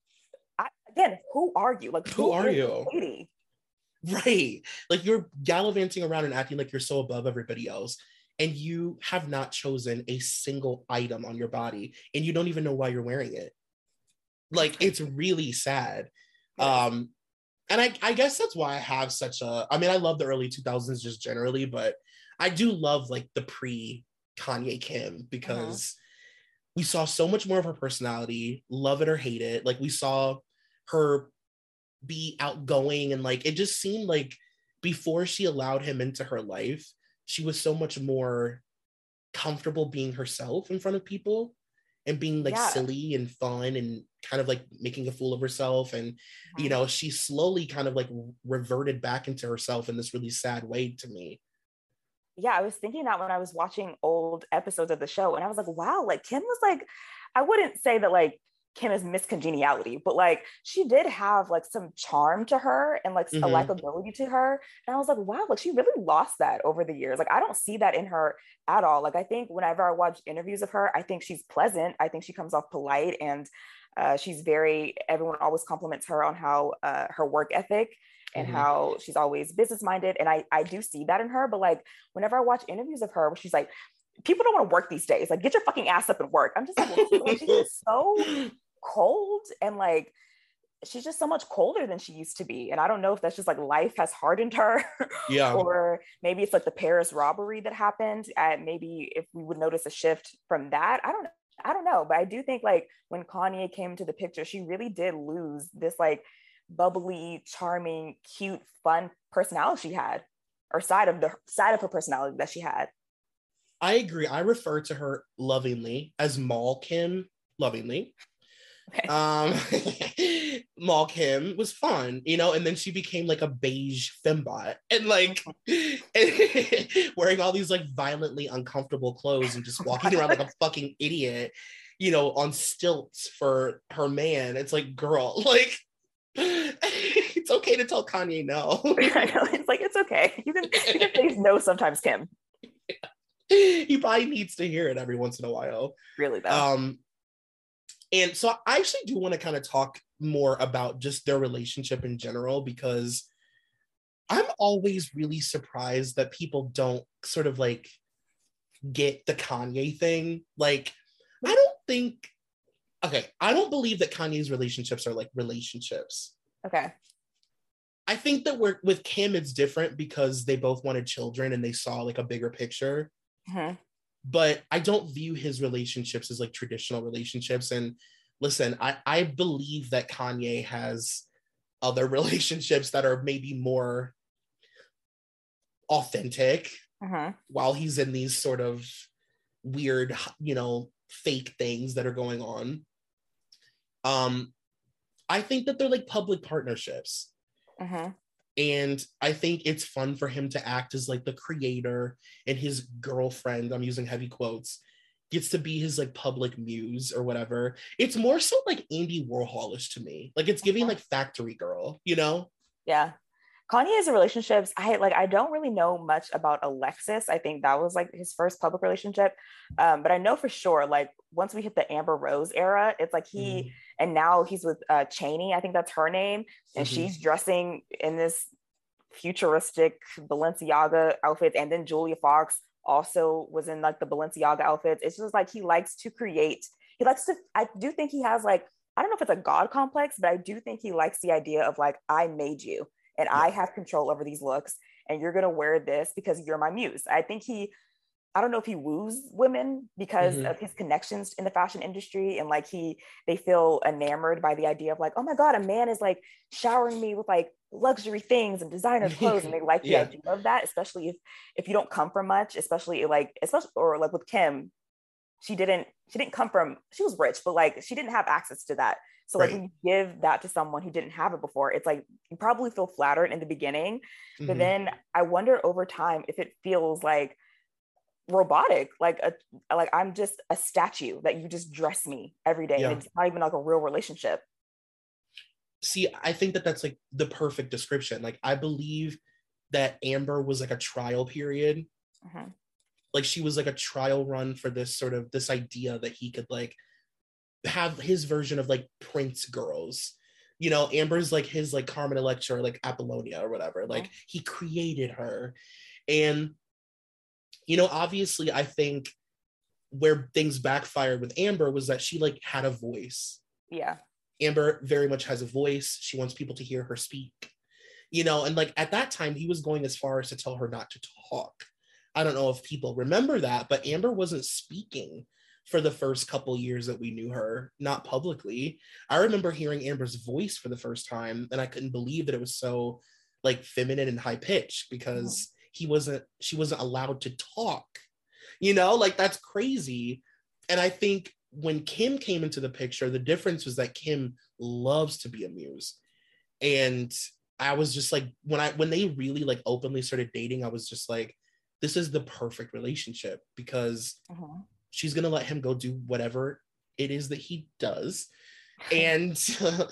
I, again, who are you? Like, who, who are you? Lady? Right. Like you're gallivanting around and acting like you're so above everybody else. And you have not chosen a single item on your body and you don't even know why you're wearing it. Like, it's really sad. Um, and I, I guess that's why I have such a, I mean, I love the early two thousands just generally, but I do love like the pre Kanye Kim because uh-huh. we saw so much more of her personality, love it or hate it. Like we saw her be outgoing and like, it just seemed like before she allowed him into her life, she was so much more comfortable being herself in front of people and being like yeah. silly and fun and kind of like making a fool of herself. And, mm-hmm. you know, she slowly kind of like reverted back into herself in this really sad way to me. Yeah, I was thinking that when I was watching old episodes of the show and I was like, wow, like Kim was like, I wouldn't say that like Kim is miscongeniality, but like she did have like some charm to her and like mm-hmm. a likability to her. And I was like, wow, like she really lost that over the years. Like I don't see that in her at all. Like I think whenever I watch interviews of her, I think she's pleasant. I think she comes off polite and uh, she's very, everyone always compliments her on how uh, her work ethic and mm-hmm. how she's always business minded. And I, I do see that in her, but like whenever I watch interviews of her, where she's like, people don't want to work these days. Like, get your fucking ass up and work. I'm just like, well, she's just so cold and like, she's just so much colder than she used to be. And I don't know if that's just like life has hardened her. Yeah. Or maybe it's like the Paris robbery that happened. And maybe if we would notice a shift from that, I don't know. I don't know. But I do think like when Kanye came into the picture, she really did lose this like bubbly, charming, cute, fun personality she had, or side of the side of her personality that she had. I agree. I refer to her lovingly as Mal Kim, lovingly. Okay. Um, Mal Kim was fun, you know, and then she became like a beige fembot and like wearing all these like violently uncomfortable clothes and just walking around like a fucking idiot, you know, on stilts for her man. It's like, girl, like it's okay to tell Kanye no. I know. It's like, it's okay. You can, you can say no sometimes, Kim. He probably needs to hear it every once in a while. Really though. Um, and so I actually do want to kind of talk more about just their relationship in general, because I'm always really surprised that people don't sort of like get the Kanye thing. Like, I don't think, okay, I don't believe that Kanye's relationships are like relationships. Okay. I think that we're with Kim, it's different because they both wanted children and they saw like a bigger picture. Mm-hmm. But I don't view his relationships as like traditional relationships. And listen, I, I believe that Kanye has other relationships that are maybe more authentic, uh-huh. while he's in these sort of weird, you know, fake things that are going on. Um, I think that they're like public partnerships. Uh-huh. And I think it's fun for him to act as like the creator, and his girlfriend, I'm using heavy quotes, gets to be his like public muse or whatever. It's more so like Andy Warholish to me. Like it's giving like Factory Girl, you know? Yeah. Kanye's relationships, I like I don't really know much about Alexis. I think that was like his first public relationship. Um, but I know for sure, like once we hit the Amber Rose era, it's like he mm-hmm. and now he's with uh Chaney, I think that's her name. And mm-hmm. she's dressing in this futuristic Balenciaga outfit. And then Julia Fox also was in like the Balenciaga outfits. It's just like he likes to create, he likes to, I do think he has like, I don't know if it's a God complex, but I do think he likes the idea of like, I made you. And yeah. I have control over these looks, and you're going to wear this because you're my muse. I think he, I don't know if he woos women because mm-hmm. of his connections in the fashion industry. And like he, they feel enamored by the idea of like, oh my God, a man is like showering me with like luxury things and designer clothes. And they like the yeah. idea of that, especially if, if you don't come from much, especially like, especially, or like with Kim, she didn't, she didn't come from, she was rich, but like, she didn't have access to that. So like right. when you give that to someone who didn't have it before, it's like, you probably feel flattered in the beginning, mm-hmm. but then I wonder over time if it feels like robotic, like a, like I'm just a statue that you just dress me every day. Yeah. And it's not even like a real relationship. See, I think that that's like the perfect description. Like, I believe that Amber was like a trial period. Mm-hmm. Like she was like a trial run for this sort of, this idea that he could like have his version of like Prince girls, you know. Amber's like his like Carmen Electra or like Apollonia or whatever. Like mm-hmm. he created her. And you know, obviously I think where things backfired with Amber was that she like had a voice. Yeah. Amber very much has a voice. She wants people to hear her speak, you know, and like at that time he was going as far as to tell her not to talk. I don't know if people remember that, but Amber wasn't speaking for the first couple years that we knew her, not publicly. I remember hearing Amber's voice for the first time, and I couldn't believe that it was so like feminine and high pitched, because oh. he wasn't, she wasn't allowed to talk, you know, like that's crazy. And I think when Kim came into the picture, the difference was that Kim loves to be a muse. And I was just like, when I, when they really like openly started dating, I was just like, this is the perfect relationship, because uh-huh. she's going to let him go do whatever it is that he does. And, uh,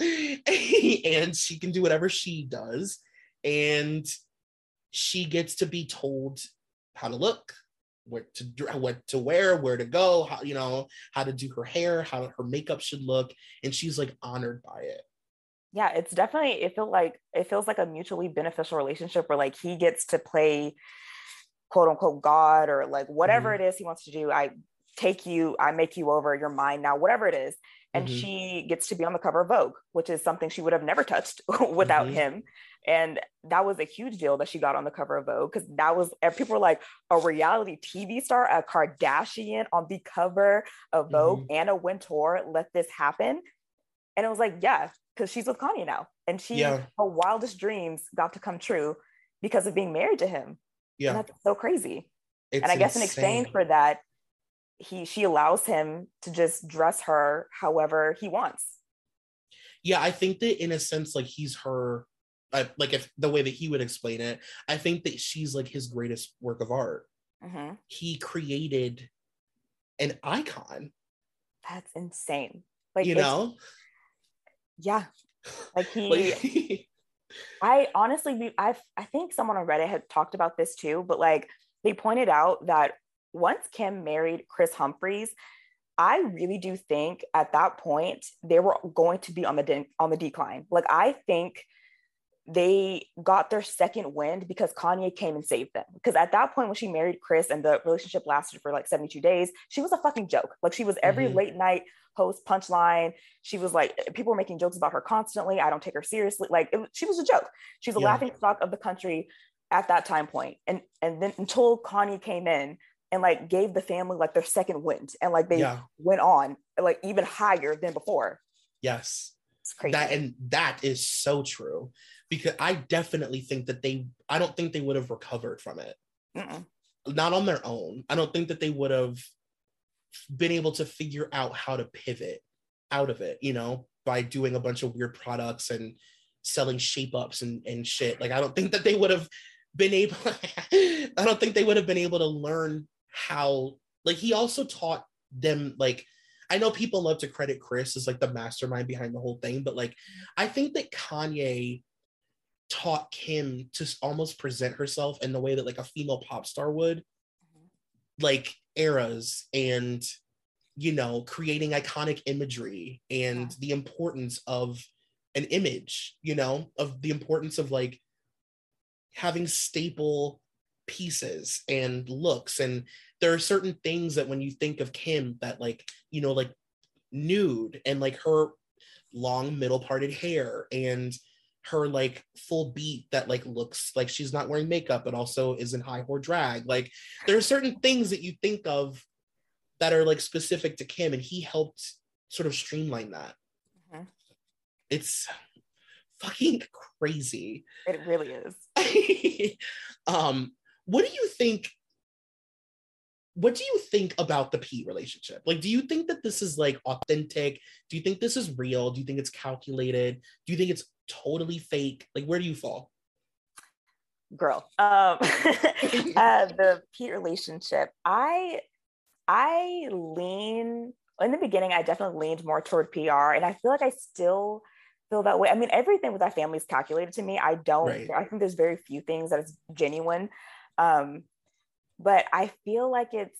and she can do whatever she does. And she gets to be told how to look, what to what to wear, where to go, how, you know, how to do her hair, how her makeup should look. And she's like honored by it. Yeah, it's definitely, it feels like, it feels like a mutually beneficial relationship where like he gets to play quote unquote God, or like whatever mm-hmm. it is he wants to do. I take you, I make you over, you're mine now, whatever it is. And mm-hmm. she gets to be on the cover of Vogue, which is something she would have never touched without mm-hmm. him. And that was a huge deal that she got on the cover of Vogue, because that was, people were like, a reality T V star, a Kardashian on the cover of Vogue, mm-hmm. Anna Wintour let this happen. And it was like, yeah, because she's with Kanye now. And she, yeah. her wildest dreams got to come true because of being married to him. Yeah. And that's so crazy. It's and I guess insane. In exchange for that, he she allows him to just dress her however he wants. Yeah, I think that in a sense, like he's her, uh, like if the way that he would explain it, I think that she's like his greatest work of art. Mm-hmm. He created an icon. That's insane. Like, you know? Yeah. Like he, like, I honestly, I I think someone on Reddit had talked about this too, but like they pointed out that once Kim married Chris Humphries, I really do think at that point they were going to be on the de- on the decline. Like I think they got their second wind because Kanye came and saved them. Because at that point when she married Chris and the relationship lasted for like seventy-two days, she was a fucking joke. Like she was every mm-hmm. late night host punchline. She was like, people were making jokes about her constantly. I don't take her seriously. Like it, she was a joke. She's a yeah. laughing stock of the country at that time point. And and then until Kanye came in and like gave the family like their second wind, and like they yeah. went on like even higher than before. Yes. It's crazy. That and that is so true, because I definitely think that they, I don't think they would have recovered from it. Mm-mm. not on their own. I don't think that they would have been able to figure out how to pivot out of it, you know, by doing a bunch of weird products and selling shape ups and, and shit. Like, I don't think that they would have been able, I don't think they would have been able to learn how, like, he also taught them, like, I know people love to credit Kris as like the mastermind behind the whole thing, but like, I think that Kanye taught Kim to almost present herself in the way that like a female pop star would, mm-hmm. like eras and, you know, creating iconic imagery and yeah. the importance of an image, you know, of the importance of like having staple pieces and looks. And there are certain things that when you think of Kim that like, you know, like nude and like her long middle parted hair and her like full beat that like looks like she's not wearing makeup but also is in high whore drag. Like there are certain things that you think of that are like specific to Kim, and he helped sort of streamline that. Mm-hmm. It's fucking crazy. It really is. um, what do you think? What do you think about the Pete relationship? Like, do you think that this is like authentic? Do you think this is real? Do you think it's calculated? Do you think it's totally fake? Like, where do you fall? Girl, um, uh, the Pete relationship, I, I lean, in the beginning, I definitely leaned more toward P R, and I feel like I still feel that way. I mean, everything with that family is calculated to me. I don't, right. I think there's very few things that is genuine. Um, but I feel like it's,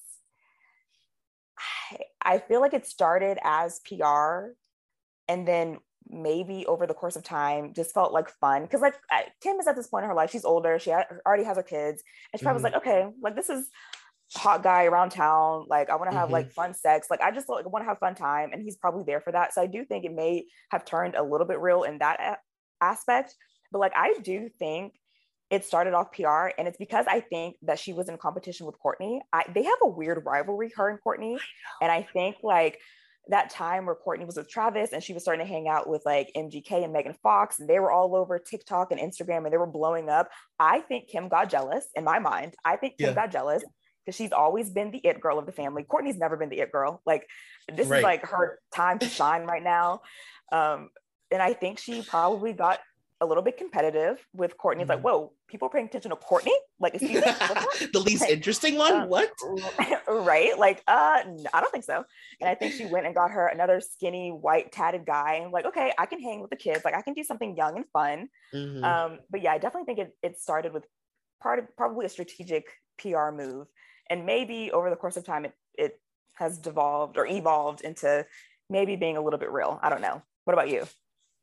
I, I feel like it started as P R, and then maybe over the course of time just felt like fun. Cause like I, Kim is at this point in her life, she's older, she ha- already has her kids, and she probably mm-hmm. was like, okay, like this is hot guy around town, like I want to have mm-hmm. like fun sex, like I just like, want to have fun time, and he's probably there for that. So I do think it may have turned a little bit real in that a- aspect, but like I do think it started off P R, and it's because I think that she was in competition with Kourtney. I, they have a weird rivalry, her and Kourtney, and I think like that time where Kourtney was with Travis and she was starting to hang out with like M G K and Megan Fox, and they were all over TikTok and Instagram and they were blowing up. I think Kim got jealous in my mind. I think Kim yeah. got jealous because she's always been the it girl of the family. Kourtney's never been the it girl. Like this right. is like her time to shine right now. Um, and I think she probably got a little bit competitive with Kourtney. It's mm-hmm. like, whoa, people are paying attention to Kourtney? Like, is she the least interesting one? Um, what? Right? Like, uh, no, I don't think so. And I think she went and got her another skinny, white, tatted guy. And like, okay, I can hang with the kids. Like, I can do something young and fun. Mm-hmm. Um, but yeah, I definitely think it, it started with part of probably a strategic P R move. And maybe over the course of time, it, it has devolved or evolved into maybe being a little bit real. I don't know. What about you?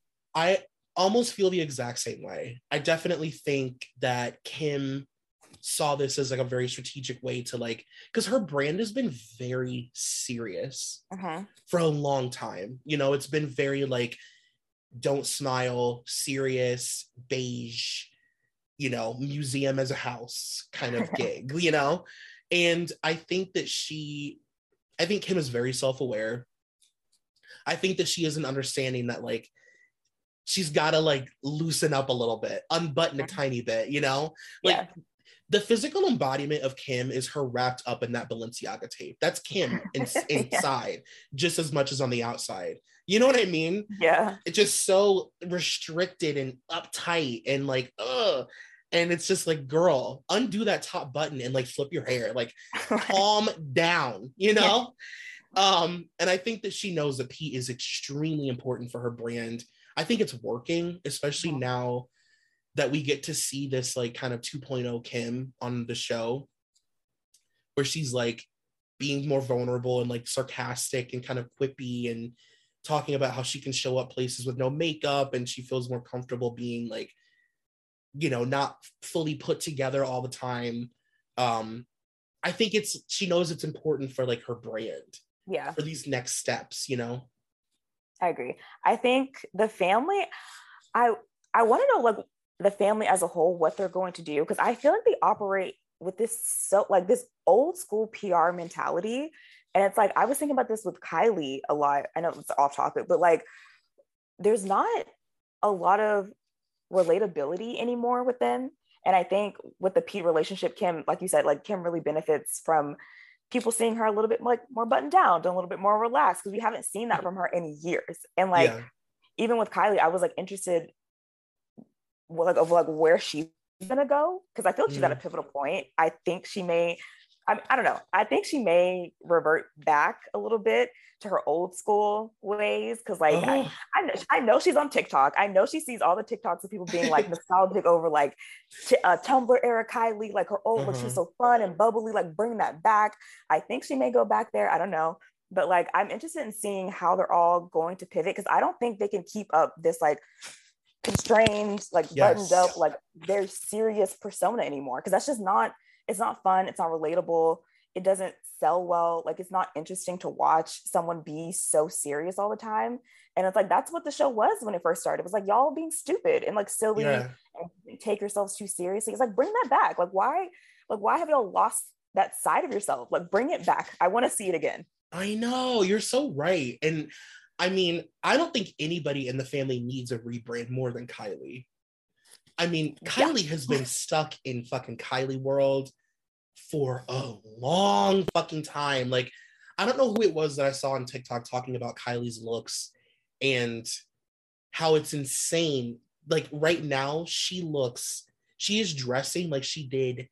I almost feel the exact same way. I definitely think that Kim saw this as like a very strategic way to like, because her brand has been very serious uh-huh. for a long time. You know, it's been very like, don't smile, serious, beige, you know, museum as a house kind of gig, you know? And I think that she, I think Kim is very self-aware. I think that she is an understanding that like, she's got to like loosen up a little bit, unbutton a tiny bit, you know? Like yeah. the physical embodiment of Kim is her wrapped up in that Balenciaga tape. That's Kim in, inside yeah. just as much as on the outside. You know what I mean? Yeah. It's just so restricted and uptight and like, ugh. And it's just like, girl, undo that top button and like flip your hair, like calm down, you know? Yeah. Um, and I think that she knows that Pete is extremely important for her brand. I think it's working, especially yeah. now that we get to see this like kind of two point oh Kim on the show, where she's like being more vulnerable and like sarcastic and kind of quippy and talking about how she can show up places with no makeup and she feels more comfortable being like, you know, not fully put together all the time. Um, I think it's, she knows it's important for like her brand. Yeah. For these next steps, you know? I agree. I think the family, I I want to know like the family as a whole, what they're going to do, because I feel like they operate with this so like this old school P R mentality. And it's like, I was thinking about this with Kylie a lot. I know it's off topic, but like there's not a lot of relatability anymore with them. And I think with the Pete relationship, Kim, like you said, like Kim really benefits from people seeing her a little bit like more buttoned down, a little bit more relaxed, because we haven't seen that from her in years. And like, yeah. even with Kylie, I was like interested like of like where she's gonna go, because I feel like she's mm. at a pivotal point. I think she may, I, I don't know, I think she may revert back a little bit to her old school ways, because like oh. I, I, know, I know she's on TikTok. I know she sees all the TikToks of people being like nostalgic over like t- uh, Tumblr era Kylie, like her old, uh-huh. like she's so fun and bubbly, like bring that back. I think she may go back there. I don't know. But like I'm interested in seeing how they're all going to pivot, because I don't think they can keep up this like constrained, like yes. buttoned up, like very serious persona anymore, because that's just not, it's not fun, it's not relatable, it doesn't sell well, like it's not interesting to watch someone be so serious all the time. And it's like that's what the show was when it first started. It was like y'all being stupid and like silly yeah. and take yourselves too seriously. It's like bring that back. Like why like why have y'all lost that side of yourself? Like bring it back. I want to see it again. I know, you're so right. And I mean, I don't think anybody in the family needs a rebrand more than Kylie. I mean, Kylie yeah. has been stuck in fucking Kylie world for a long fucking time. Like, I don't know who it was that I saw on TikTok talking about Kylie's looks and how it's insane. Like right now, she looks, she is dressing like she did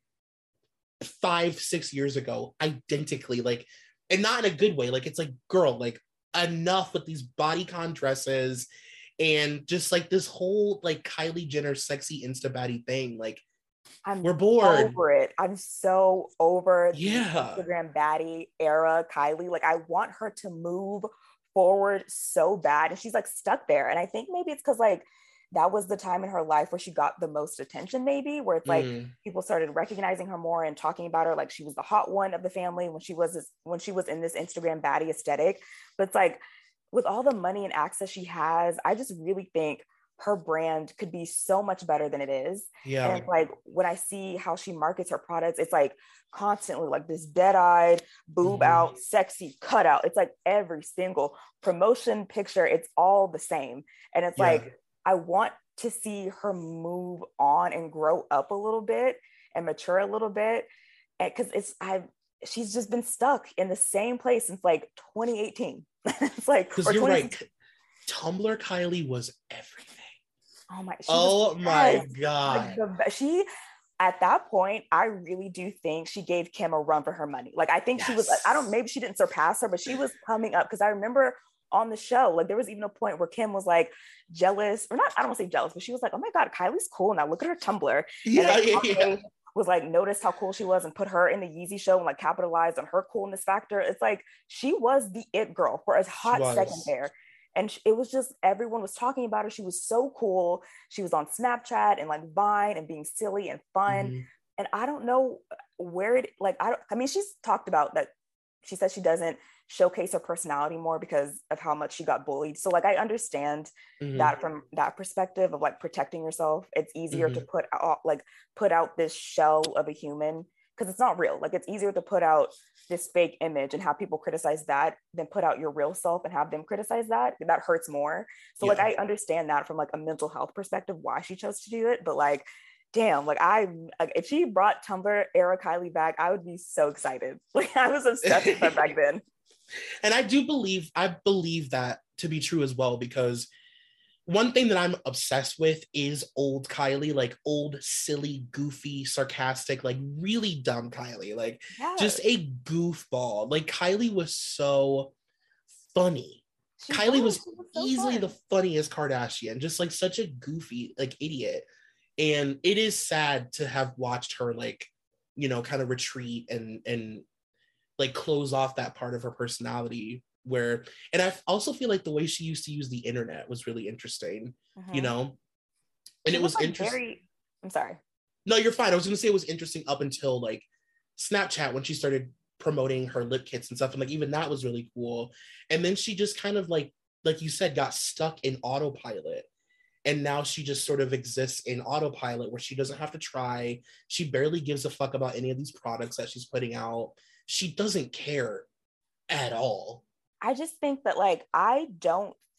five, six years ago, identically. Like, and not in a good way. Like, it's like, girl, like, enough with these bodycon dresses and just like this whole like Kylie Jenner sexy insta baddie thing. Like I'm we're bored over it. I'm so over yeah. the Instagram baddie era Kylie. Like I want her to move forward so bad, and she's like stuck there. And I think maybe it's because like that was the time in her life where she got the most attention, maybe, where it's like mm. people started recognizing her more and talking about her like she was the hot one of the family when she was this, when she was in this Instagram baddie aesthetic. But it's like with all the money and access she has, I just really think her brand could be so much better than it is. Yeah. And like when I see how she markets her products, it's like constantly like this dead-eyed, boob mm-hmm. out, sexy cutout. It's like every single promotion picture, it's all the same. And it's yeah. like, I want to see her move on and grow up a little bit and mature a little bit. And because it's, I've, she's just been stuck in the same place since like twenty eighteen. It's like, because you're right. Tumblr Kylie was everything. Oh my, oh my God. Like the, she, at that point, I really do think she gave Kim a run for her money. Like, I think yes. she was, I don't, maybe she didn't surpass her, but she was coming up. Because I remember on the show, like there was even a point where Kim was like jealous, or not, I don't want to say jealous, but she was like, oh my God, Kylie's cool now, look at her Tumblr. Yeah, and yeah, yeah. was like, noticed how cool she was and put her in the Yeezy show and like capitalized on her coolness factor. It's like she was the it girl for a hot second there. And it was just, everyone was talking about her. She was so cool. She was on Snapchat and like Vine and being silly and fun. Mm-hmm. And I don't know where it, like, I don't, I mean, she's talked about that. She says she doesn't showcase her personality more because of how much she got bullied. So like, I understand mm-hmm. that from that perspective of like protecting yourself. It's easier mm-hmm. to put out, like put out this shell of a human, because it's not real. Like it's easier to put out this fake image and have people criticize that than put out your real self and have them criticize that. That hurts more. So yeah. like, I understand that from like a mental health perspective, why she chose to do it. But like, damn, like I, like, if she brought Tumblr era Kylie back, I would be so excited. Like I was obsessed with her back then. And I do believe, I believe that to be true as well, because one thing that I'm obsessed with is old Kylie, like old, silly, goofy, sarcastic, like really dumb Kylie, like yes. just a goofball. Like Kylie was so funny. She Kylie was, was so easily fun. The funniest Kardashian, just like such a goofy, like idiot. And it is sad to have watched her like, you know, kind of retreat and, and like close off that part of her personality where, and I also feel like the way she used to use the internet was really interesting, mm-hmm. you know? And she it was, was like interesting. Very... I'm sorry. No, you're fine. I was gonna say it was interesting up until like Snapchat when she started promoting her lip kits and stuff. And like, even that was really cool. And then she just kind of like, like you said, got stuck in autopilot. And now she just sort of exists in autopilot where she doesn't have to try. She barely gives a fuck about any of these products that she's putting out. She doesn't care at all. I just think that like, I don't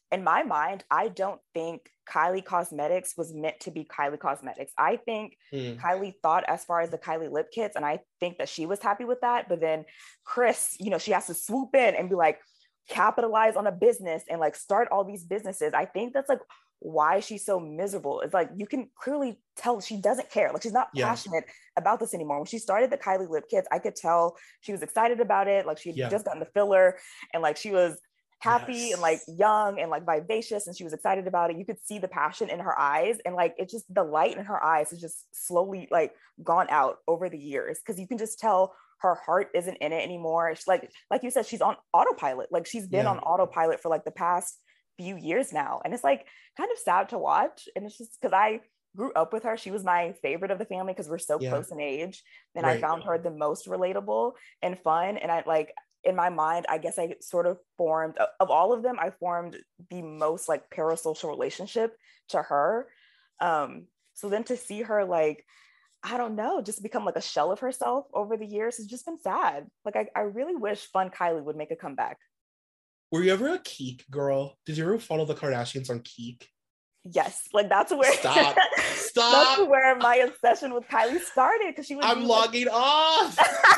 in my mind, I don't think Kylie Cosmetics was meant to be Kylie Cosmetics. I think mm. Kylie thought as far as the Kylie lip kits, and I think that she was happy with that. But then Kris, you know, she has to swoop in and be like, capitalize on a business and like start all these businesses. I think that's like why she's so miserable. It's like, you can clearly tell she doesn't care. Like she's not yeah. passionate about this anymore. When she started the Kylie lip kits, I could tell she was excited about it. Like she had yeah. just gotten the filler and like she was happy yes. and like young and like vivacious and she was excited about it. You could see the passion in her eyes, and like it's just the light in her eyes has just slowly like gone out over the years, because you can just tell her heart isn't in it anymore. She's like like you said, she's on autopilot. Like she's been yeah. on autopilot for like the past few years now, and it's like kind of sad to watch. And it's just because I grew up with her. She was my favorite of the family because we're so yeah. close in age, and right. I found her the most relatable and fun. And I like, in my mind, I guess I sort of formed, of all of them, I formed the most like parasocial relationship to her. Um, so then to see her like, I don't know, just become like a shell of herself over the years has just been sad. Like I, I really wish Fun Kylie would make a comeback. Were you ever a Keek girl? Did you ever follow the Kardashians on Keek? Yes, like that's where stop, stop. That's where my obsession with Kylie started, because she would. I'm logging like, off.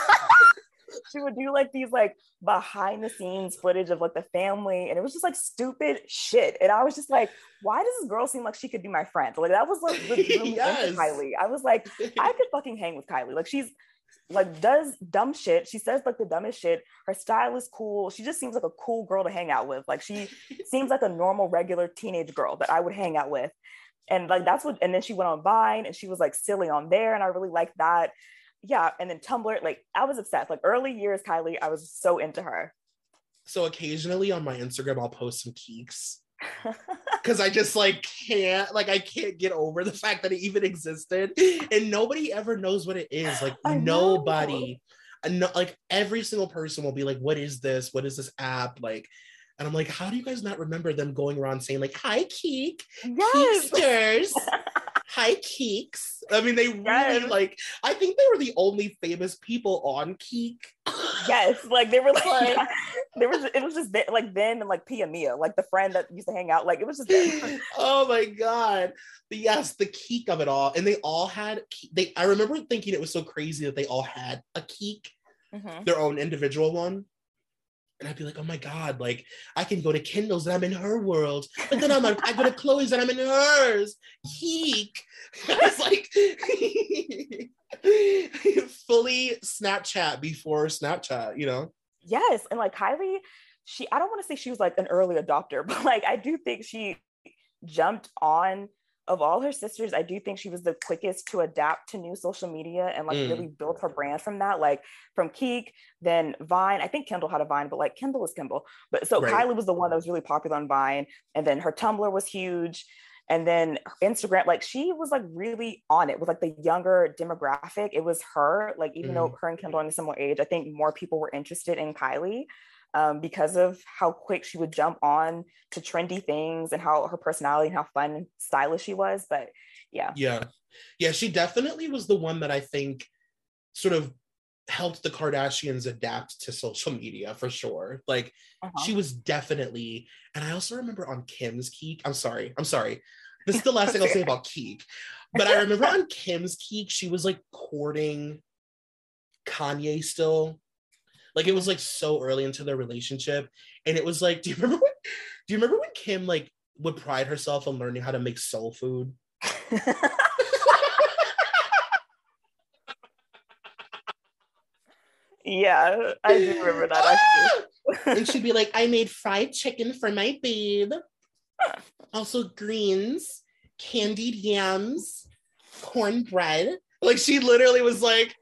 She would do like these like behind the scenes footage of like the family, and it was just like stupid shit. And I was just like, why does this girl seem like she could be my friend? Like that was like the yes. into Kylie. I was like, I could fucking hang with Kylie. Like she's like does dumb shit. She says like the dumbest shit. Her style is cool. She just seems like a cool girl to hang out with. Like she seems like a normal, regular teenage girl that I would hang out with. And like that's what, and then she went on Vine and she was like silly on there. And I really liked that. Yeah. And then Tumblr, like I was obsessed. Like early years, Kylie, I was so into her. So occasionally on my Instagram, I'll post some Keeks. Because I just like can't like I can't get over the fact that it even existed, and nobody ever knows what it is. Like I nobody no, like every single person will be like, what is this, what is this app like? And I'm like, how do you guys not remember them going around saying like, hi Keek, yes. Keeksters. Hi Keeks. I mean, they really yes. like, I think they were the only famous people on Keek. Yes, like they were like, there was, it was just like then and like Pia Mia, like the friend that used to hang out, like it was just them. Oh my God. But yes, the Keek of it all. And they all had, they. I remember thinking it was so crazy that they all had a Keek, mm-hmm. their own individual one. And I'd be like, oh my God, like I can go to Kendall's and I'm in her world. But then I'm like, I go to Chloe's and I'm in hers. Keek. It's like fully Snapchat before Snapchat, you know? Yes. And like Kylie, she, I don't want to say she was like an early adopter, but like I do think she jumped on, of all her sisters, I do think she was the quickest to adapt to new social media and like mm. really build her brand from that. Like from Keek, then Vine. I think Kendall had a Vine, but like Kendall is Kendall. But so right. Kylie was the one that was really popular on Vine. And then her Tumblr was huge. And then Instagram, like she was like really on it with like the younger demographic. It was her, like even mm. though her and Kendall are in a similar age, I think more people were interested in Kylie. Um, because of how quick she would jump on to trendy things and how her personality and how fun and stylish she was. But yeah. Yeah. Yeah. She definitely was the one that I think sort of helped the Kardashians adapt to social media for sure. Like uh-huh. she was definitely, and I also remember on Kim's Keek, I'm sorry, I'm sorry. This is the last thing I'll say about Keek. But I remember on Kim's Keek, she was like courting Kanye still. Like it was like so early into their relationship, and it was like, do you remember when? Do you remember when Kim like would pride herself on learning how to make soul food? Yeah, I do remember that actually. And she'd be like, "I made fried chicken for my babe, also greens, candied yams, cornbread." Like she literally was like.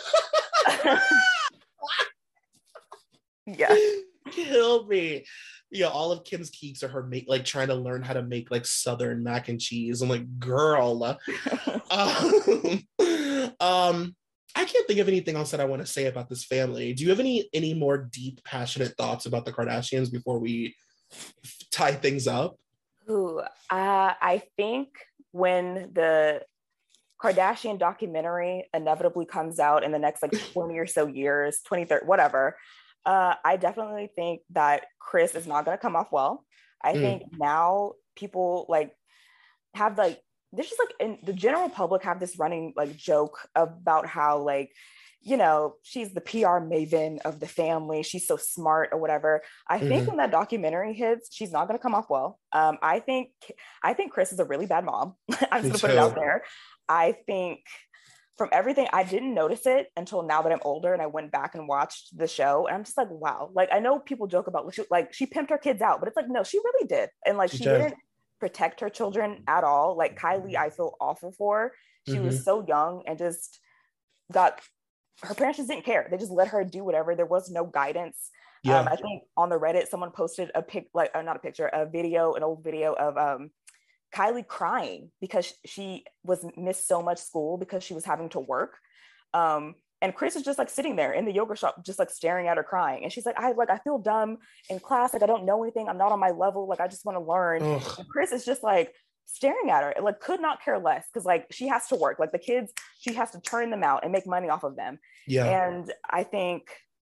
Yeah, kill me. Yeah, all of Kim's Keeks are her make like trying to learn how to make like Southern mac and cheese. I'm like, girl. um, um, I can't think of anything else that I want to say about this family. Do you have any any more deep, passionate thoughts about the Kardashians before we tie things up? Ooh, uh, I think when the Kardashian documentary inevitably comes out in the next like twenty or so years, twenty, thirty, whatever. Uh, I definitely think that Kris is not going to come off well. I Mm. think now people like have like, there's just like, in the general public have this running like joke about how like, you know, she's the P R maven of the family. She's so smart or whatever. I Mm-hmm. think when that documentary hits, she's not going to come off well. Um, I think, I think Kris is a really bad mom. I'm just going to put it out there. I think from everything, I didn't notice it until now that I'm older and I went back and watched the show. And I'm just like, wow. Like, I know people joke about like she, like, she pimped her kids out, but it's like, no, she really did. And like, she, she did. didn't protect her children at all. Like Kylie, I feel awful for. She mm-hmm. was so young and just got, her parents just didn't care. They just let her do whatever. There was no guidance. Yeah. Um, I think on the Reddit, someone posted a pic, like, uh, not a picture, a video, an old video of um, Kylie crying because she was missed so much school because she was having to work. Um, and Kris is just like sitting there in the yoga shop, just like staring at her crying. And she's like, I like, I feel dumb in class. Like, I don't know anything. I'm not on my level. Like, I just want to learn. Ugh. And Kris is just like staring at her and like could not care less. Cause like she has to work, like the kids, she has to turn them out and make money off of them. Yeah. And I think,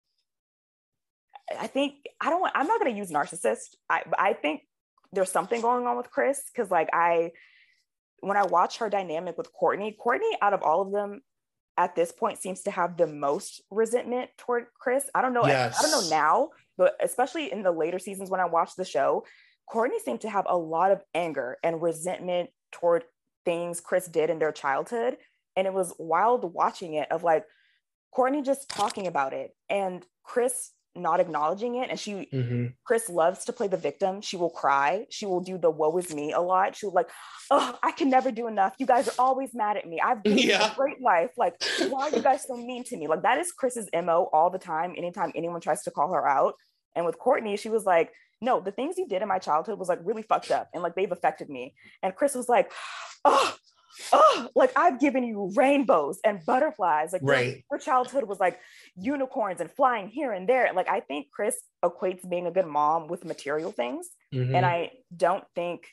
I think, I don't want, I'm not going to use narcissist. I, I think there's something going on with Kris. Cause like I, when I watch her dynamic with Kourtney, Kourtney out of all of them, at this point seems to have the most resentment toward Kris. I don't know. Yes. I, I don't know now, but especially in the later seasons when I watched the show, Kourtney seemed to have a lot of anger and resentment toward things Kris did in their childhood. And it was wild watching it of like Kourtney just talking about it and Kris not acknowledging it. And she, mm-hmm. Kris loves to play the victim. She will cry. She will do the woe is me a lot. She will like, oh, I can never do enough. You guys are always mad at me. I've been yeah. a great life. Like, why are you guys so mean to me? Like that is Kris's M O all the time. Anytime anyone tries to call her out. And with Kourtney, she was like, no, the things you did in my childhood was like really fucked up. And like, they've affected me. And Kris was like, oh, oh, like I've given you rainbows and butterflies. Like right. your, your childhood was like unicorns and flying here and there. Like I think Kris equates being a good mom with material things. Mm-hmm. And I don't think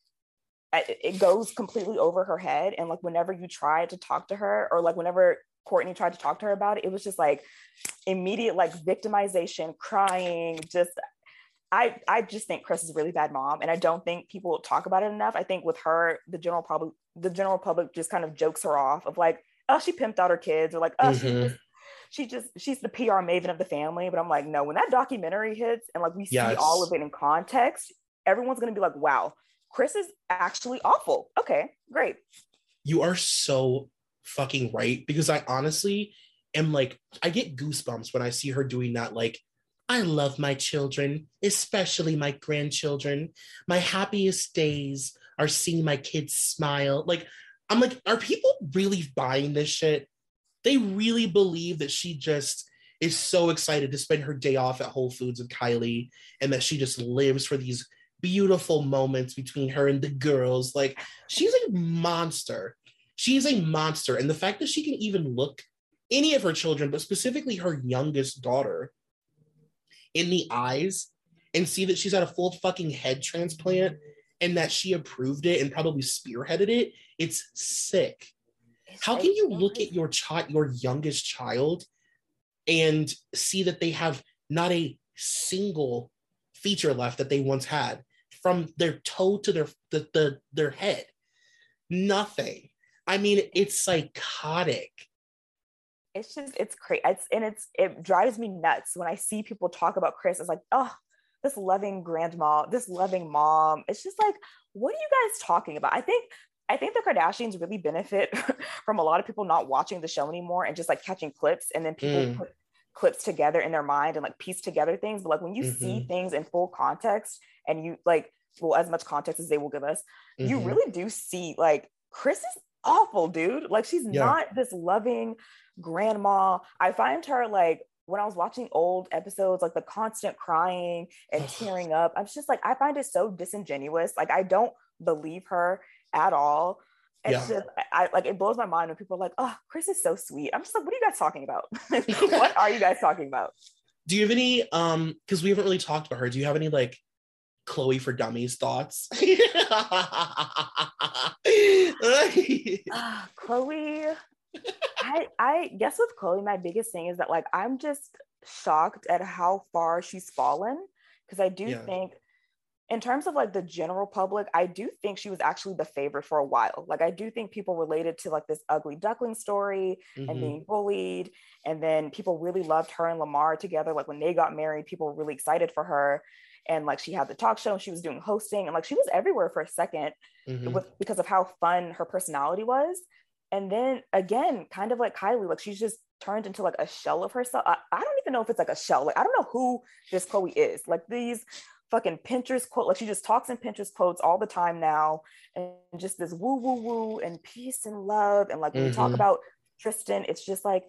it goes completely over her head. And like whenever you try to talk to her or like whenever Kourtney tried to talk to her about it, it was just like immediate like victimization, crying, just I, I just think Kris is a really bad mom, and I don't think people talk about it enough. I think with her, the general public, the general public just kind of jokes her off of like, oh, she pimped out her kids, or like, oh, mm-hmm. she just, she just, she's the P R maven of the family. But I'm like, no, when that documentary hits and like we yes. see all of it in context, everyone's gonna be like, wow, Kris is actually awful. Okay, great. You are so fucking right, because I honestly am like, I get goosebumps when I see her doing that, like, I love my children, especially my grandchildren. My happiest days are seeing my kids smile. Like, I'm like, are people really buying this shit? They really believe that she just is so excited to spend her day off at Whole Foods with Kylie, and that she just lives for these beautiful moments between her and the girls. Like, she's a monster. She's a monster. And the fact that she can even look any of her children, but specifically her youngest daughter, in the eyes and see that she's had a full fucking head transplant and that she approved it and probably spearheaded it, it's sick. How can you look at your child, your youngest child, and see that they have not a single feature left that they once had, from their toe to their the, the their head? Nothing. I mean, it's psychotic. It's just, it's crazy. It's, and it's, it drives me nuts when I see people talk about Kris. It's like, oh, this loving grandma, this loving mom. It's just like, what are you guys talking about? I think, I think the Kardashians really benefit from a lot of people not watching the show anymore and just like catching clips, and then people mm. put clips together in their mind and like piece together things. But like when you mm-hmm. see things in full context, and you like, well, as much context as they will give us, mm-hmm. you really do see like Kris is awful, dude. Like she's yeah. not this loving grandma. I find her like, when I was watching old episodes, like the constant crying and tearing up, I'm just like, I find it so disingenuous. Like I don't believe her at all. It's yeah. just, I like, it blows my mind when people are like, oh, Kris is so sweet. I'm just like, what are you guys talking about? What are you guys talking about? Do you have any, um, because we haven't really talked about her, do you have any like Khloé for Dummies thoughts? uh, Khloé, I, I guess with Khloé, my biggest thing is that like, I'm just shocked at how far she's fallen. Because I do yeah. think in terms of like the general public, I do think she was actually the favorite for a while. Like, I do think people related to like this ugly duckling story mm-hmm. and being bullied. And then people really loved her and Lamar together. Like when they got married, people were really excited for her. And like she had the talk show and she was doing hosting and like she was everywhere for a second mm-hmm. with, because of how fun her personality was. And then again, kind of like Kylie, like she's just turned into like a shell of herself. I, I don't even know if it's like a shell. Like, I don't know who this Khloe is. Like these fucking Pinterest quote, like she just talks in Pinterest quotes all the time now, and just this woo woo woo and peace and love. And like when mm-hmm. we talk about Tristan, it's just like,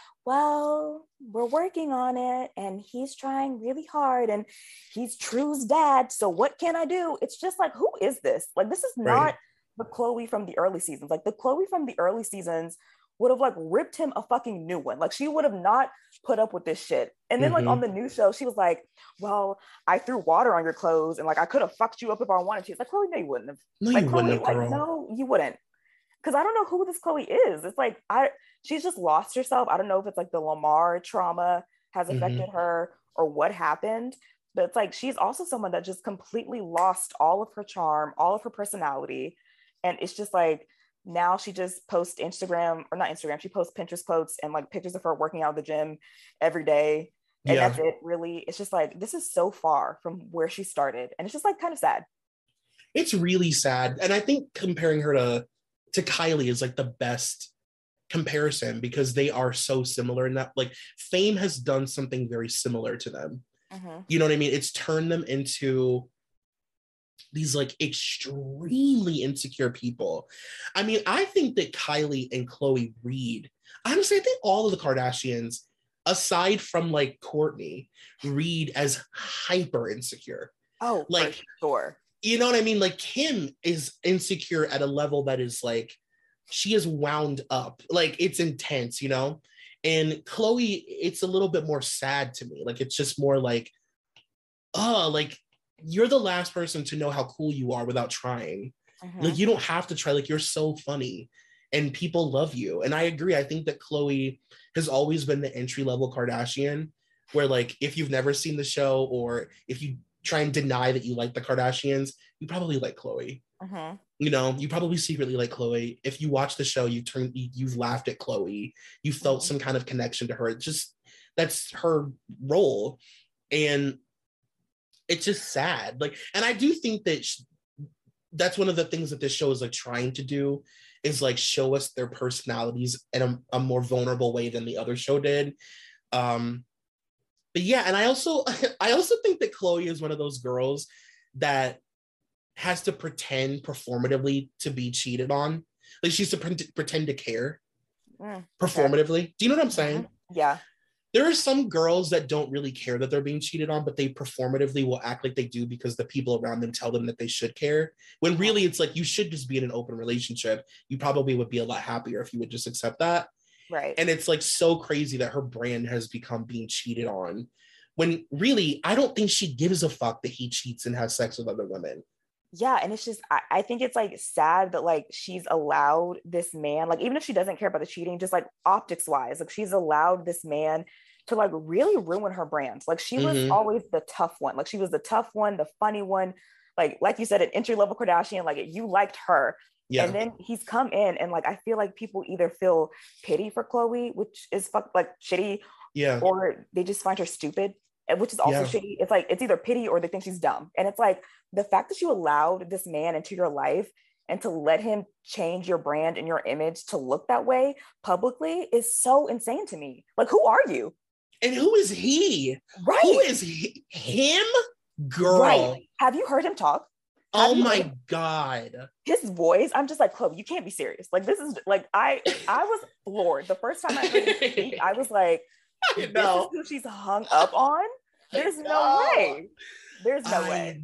well, we're working on it and he's trying really hard and he's True's dad, so what can I do? It's just like, who is this? Like, this is not right. the Khloe from the early seasons. Like the Khloe from the early seasons would have like ripped him a fucking new one. Like she would have not put up with this shit. And then mm-hmm. like on the new show, she was like, well, I threw water on your clothes and like I could have fucked you up if I wanted to. It's like, Khloe, no, you wouldn't have. No, like, you Khloe, wouldn't have, like, girl. no, you wouldn't. Because I don't know who this Khloe is. It's like, I she's just lost herself. I don't know if it's like the Lamar trauma has affected mm-hmm. her or what happened. But it's like, she's also someone that just completely lost all of her charm, all of her personality. And it's just like, now she just posts Instagram, or not Instagram, she posts Pinterest quotes and like pictures of her working out at the gym every day. And yeah. that's it, really. It's just like, this is so far from where she started. And it's just like kind of sad. It's really sad. And I think comparing her to, to Kylie is like the best comparison because they are so similar in that like Fame has done something very similar to them. Mm-hmm. You know what I mean? It's turned them into these like extremely insecure people. I mean, I think that Kylie and Khloe read, honestly, I think all of the Kardashians, aside from like Kourtney, read as hyper insecure. Oh, like, for sure. You know what I mean? Like Kim is insecure at a level that is like, she is wound up. Like it's intense, you know? And Khloe, it's a little bit more sad to me. Like, it's just more like, oh, like, you're the last person to know how cool you are without trying. Mm-hmm. Like, you don't have to try. Like, you're so funny and people love you. And I agree. I think that Khloe has always been the entry-level Kardashian where, like, if you've never seen the show or if you try and deny that you like the Kardashians, you probably like Khloe. Mm-hmm. You know, you probably secretly like Khloe. If you watch the show, you turn, you, you've laughed at Khloe. You felt mm-hmm. some kind of connection to her. It's just, that's her role. And it's just sad. Like, and I do think that she, that's one of the things that this show is like trying to do is like show us their personalities in a, a more vulnerable way than the other show did. Um, but yeah, and I also, I also think that Khloe is one of those girls that has to pretend performatively to be cheated on. Like she's to pre- pretend to care mm, performatively. Okay. Do you know what I'm saying? Mm-hmm. Yeah. There are some girls that don't really care that they're being cheated on, but they performatively will act like they do because the people around them tell them that they should care. When really it's like, you should just be in an open relationship. You probably would be a lot happier if you would just accept that. Right. And it's like so crazy that her brand has become being cheated on. When really, I don't think she gives a fuck that he cheats and has sex with other women. Yeah. And it's just, I, I think it's like sad that like she's allowed this man, like even if she doesn't care about the cheating, just like optics wise, like she's allowed this man to like really ruin her brand. Like she was mm-hmm. always the tough one. Like she was the tough one, the funny one. Like, like you said, an entry level Kardashian, like you liked her. Yeah. And then he's come in and like, I feel like people either feel pity for Khloe, which is fuck like shitty. Yeah. Or they just find her stupid, which is also yeah. shitty. It's like, it's either pity or they think she's dumb. And it's like the fact that you allowed this man into your life and to let him change your brand and your image to look that way publicly is so insane to me. Like, who are you? And who is he? Right. Who is he? Him? Girl. Right. Have you heard him talk? Have oh my God. His voice, I'm just like, Khloe, you can't be serious. Like, this is like, I I was floored. The first time I heard him speak, I was like, this no. is who she's hung up on? There's no, no way. There's no I way.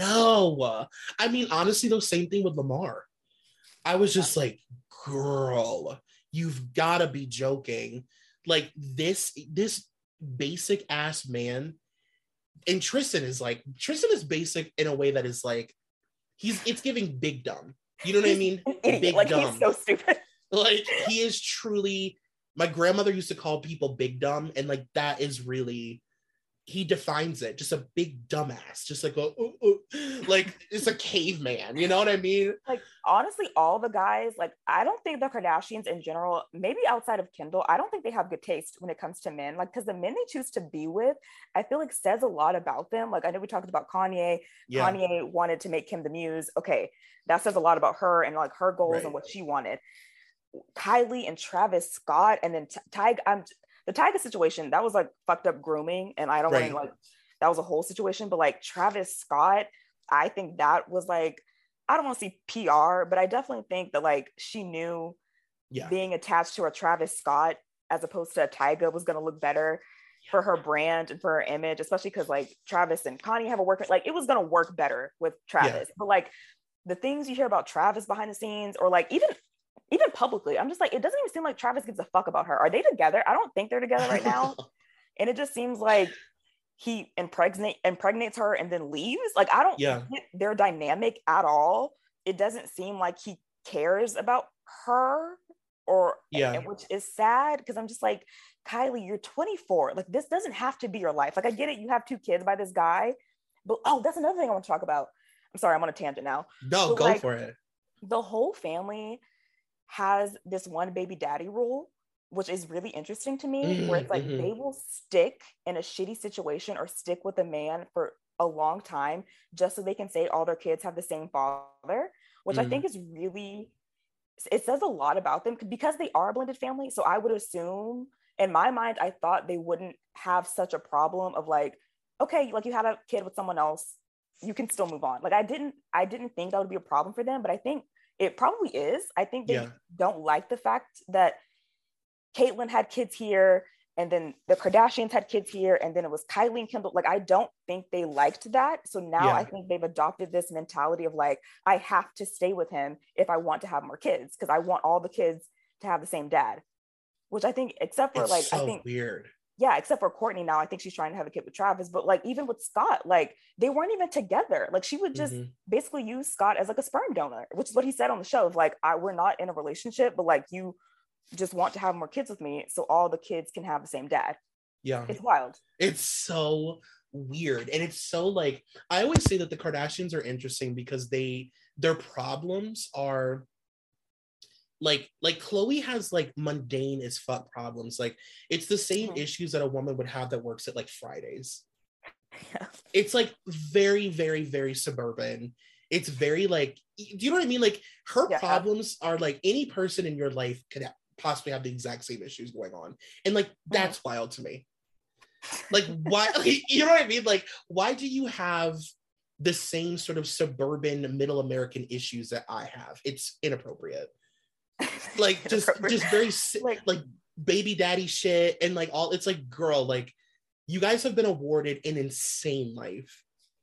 No. I mean, honestly, though, same thing with Lamar. I was just like, girl, you've got to be joking. Like, this, this basic ass man. And Tristan is like, Tristan is basic in a way that is like, he's, it's giving big dumb. You know what he's I mean? Big like, dumb. He's so stupid. Like, he is truly, my grandmother used to call people big dumb. And like, that is really he defines it, just a big dumbass, just like a, ooh, ooh, like it's a caveman, you know what I mean? Like, honestly, all the guys, like, I don't think the Kardashians in general, maybe outside of Kendall, I don't think they have good taste when it comes to men. Like, because the men they choose to be with, I feel like says a lot about them. Like, I know we talked about Kanye. Yeah. Kanye wanted to make Kim the muse. Okay, that says a lot about her and like her goals right. and what she wanted. Kylie and Travis Scott, and then Tyga. I'm the Tyga situation, that was like fucked up grooming, and I don't right. want to like that was a whole situation. But like Travis Scott, I think that was like, I don't want to see P R, but I definitely think that like she knew yeah. being attached to a Travis Scott as opposed to a Tyga was going to look better yeah. for her brand and for her image, especially because like Travis and Kanye have a work, like it was going to work better with Travis. Yeah. But like the things you hear about Travis behind the scenes, or like even even publicly, I'm just like, it doesn't even seem like Travis gives a fuck about her. Are they together? I don't think they're together right now. And it just seems like he impregnate impregnates her and then leaves. Like, I don't yeah. get their dynamic at all. It doesn't seem like he cares about her, or yeah, which is sad, because I'm just like, Kylie, you're twenty-four. Like, this doesn't have to be your life. Like, I get it, you have two kids by this guy, but oh, that's another thing I want to talk about. I'm sorry, I'm on a tangent now. No, but, go like, for it. The whole family has this one baby daddy rule, which is really interesting to me, mm-hmm, where it's like mm-hmm. they will stick in a shitty situation or stick with a man for a long time just so they can say all their kids have the same father, which mm-hmm. I think is really, it says a lot about them because they are a blended family. So I would assume, in my mind, I thought they wouldn't have such a problem of like, okay, like you had a kid with someone else, you can still move on. Like I didn't, I didn't think that would be a problem for them, but I think it probably is. I think they yeah. don't like the fact that Caitlyn had kids here, and then the Kardashians had kids here, and then it was Kylie and Kendall. Like, I don't think they liked that. So now yeah. I think they've adopted this mentality of like, I have to stay with him if I want to have more kids, because I want all the kids to have the same dad. Which I think, except for it's like, so I think weird. Yeah, except for Kourtney now, I think she's trying to have a kid with Travis. But like, even with Scott, like they weren't even together. Like she would just mm-hmm. basically use Scott as like a sperm donor, which is what he said on the show of like, I we're not in a relationship, but like you just want to have more kids with me so all the kids can have the same dad. Yeah. It's wild. It's so weird. And it's so like, I always say that the Kardashians are interesting because they, their problems are like, like Khloe has like mundane as fuck problems. Like it's the same mm-hmm. issues that a woman would have that works at like Fridays. Yeah. It's like very, very, very suburban. It's very like, do you know what I mean? Like her yeah. problems are like any person in your life could ha- possibly have the exact same issues going on. And like, that's mm-hmm. wild to me. Like why, like, you know what I mean? Like, why do you have the same sort of suburban middle American issues that I have? It's inappropriate. Like just just very like, like baby daddy shit and like all, it's like, girl, like you guys have been awarded an insane life.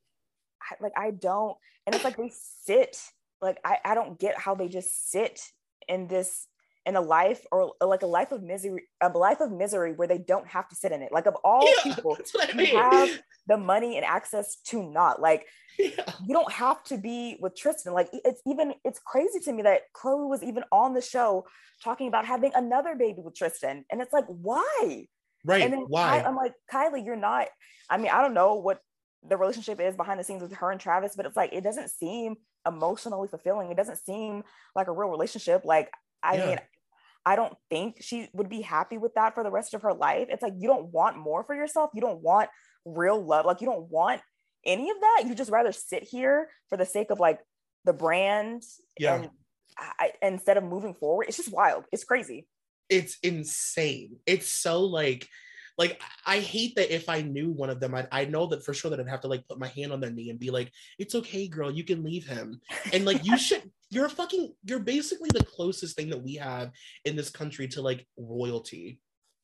I, like I don't, and it's like they sit like I, I don't get how they just sit in this in a life or, or like a life of misery a life of misery where they don't have to sit in it. Like of all yeah, people I mean. have the money and access to not like yeah. you don't have to be with Tristan. Like it's even it's crazy to me that Khloe was even on the show talking about having another baby with Tristan, and it's like why right and then why I, I'm like, Kylie, you're not, I mean I don't know what the relationship is behind the scenes with her and Travis, but it's like it doesn't seem emotionally fulfilling. It doesn't seem like a real relationship. Like I yeah. mean I don't think she would be happy with that for the rest of her life. It's like you don't want more for yourself. You don't want real love. Like you don't want any of that. You just rather sit here for the sake of like the brand yeah. and I, instead of moving forward. It's just wild. It's crazy. It's insane. It's so like like I hate that if I knew one of them, I'd, I know that for sure that I'd have to like put my hand on their knee and be like, it's okay, girl, you can leave him. And like, you should, you're fucking, you're basically the closest thing that we have in this country to like royalty.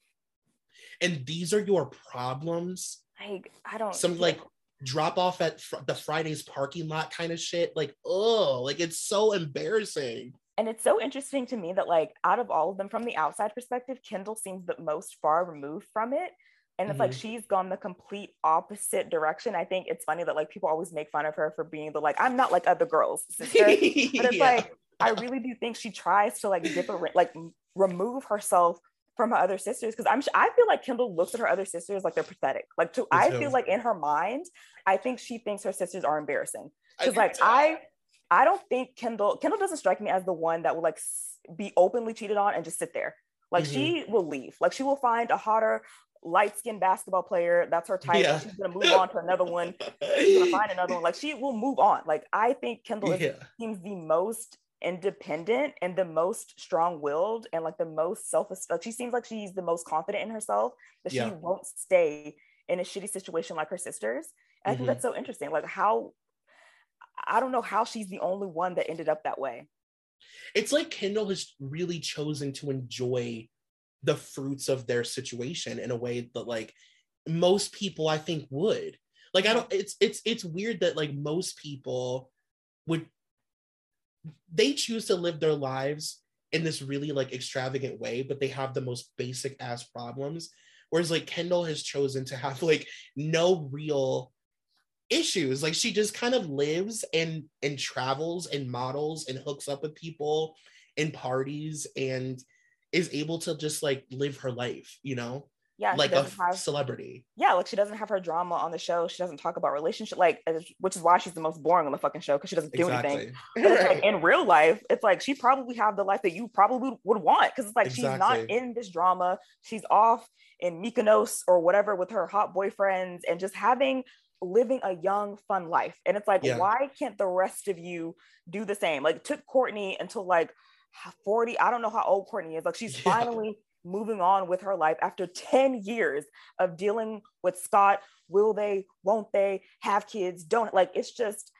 And these are your problems. Like, I don't. Some like drop off at fr- the Friday's parking lot kind of shit. Like, oh, like it's so embarrassing. And it's so interesting to me that like out of all of them from the outside perspective, Kendall seems the most far removed from it. And it's mm-hmm. like she's gone the complete opposite direction. I think it's funny that like people always make fun of her for being the like, I'm not like other girls, sister. But it's yeah. like, I really do think she tries to like different, like remove herself from her other sisters, because I'm I feel like Kendall looks at her other sisters like they're pathetic. Like to I feel like in her mind, I think she thinks her sisters are embarrassing. Because like I I don't think Kendall Kendall doesn't strike me as the one that will like be openly cheated on and just sit there. Like mm-hmm. she will leave. Like she will find a hotter, light-skinned basketball player that's her type. Yeah. She's gonna move on to another one. She's gonna find another one. Like she will move on. Like I think Kendall is, yeah. seems the most independent and the most strong-willed and like the most self like she seems like she's the most confident in herself, that yeah. she won't stay in a shitty situation like her sisters. And mm-hmm. I think that's so interesting. Like how I don't know how she's the only one that ended up that way. It's like Kendall has really chosen to enjoy the fruits of their situation in a way that like most people I think would. Like I don't it's it's it's weird that like most people would they choose to live their lives in this really like extravagant way, but they have the most basic ass problems. Whereas like Kendall has chosen to have like no real issues. Like she just kind of lives and and travels and models and hooks up with people in parties and is able to just like live her life, you know? Yeah, like a have, celebrity. Yeah, like she doesn't have her drama on the show. She doesn't talk about relationship, like, which is why she's the most boring on the fucking show, because she doesn't do exactly. anything. But it's like in real life, it's like she probably have the life that you probably would want, because it's like exactly. she's not in this drama. She's off in Mykonos or whatever with her hot boyfriends and just having living a young, fun life. And it's like, yeah. why can't the rest of you do the same? Like it took Courtney until like forty. I don't know how old Courtney is. Like she's yeah. finally moving on with her life after ten years of dealing with Scott. Will they, won't they have kids? Don't, like, it's just,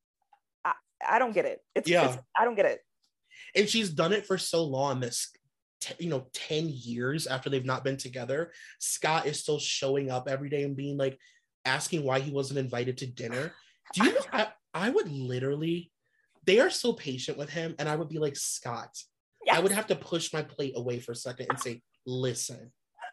I, I don't get it. It's, yeah. It's, I don't get it. And she's done it for so long, this, t- you know, ten years after they've not been together, Scott is still showing up every day and being like, asking why he wasn't invited to dinner. Do you know, I, I would literally, they are so patient with him, and I would be like, Scott, yes. I would have to push my plate away for a second and say, listen,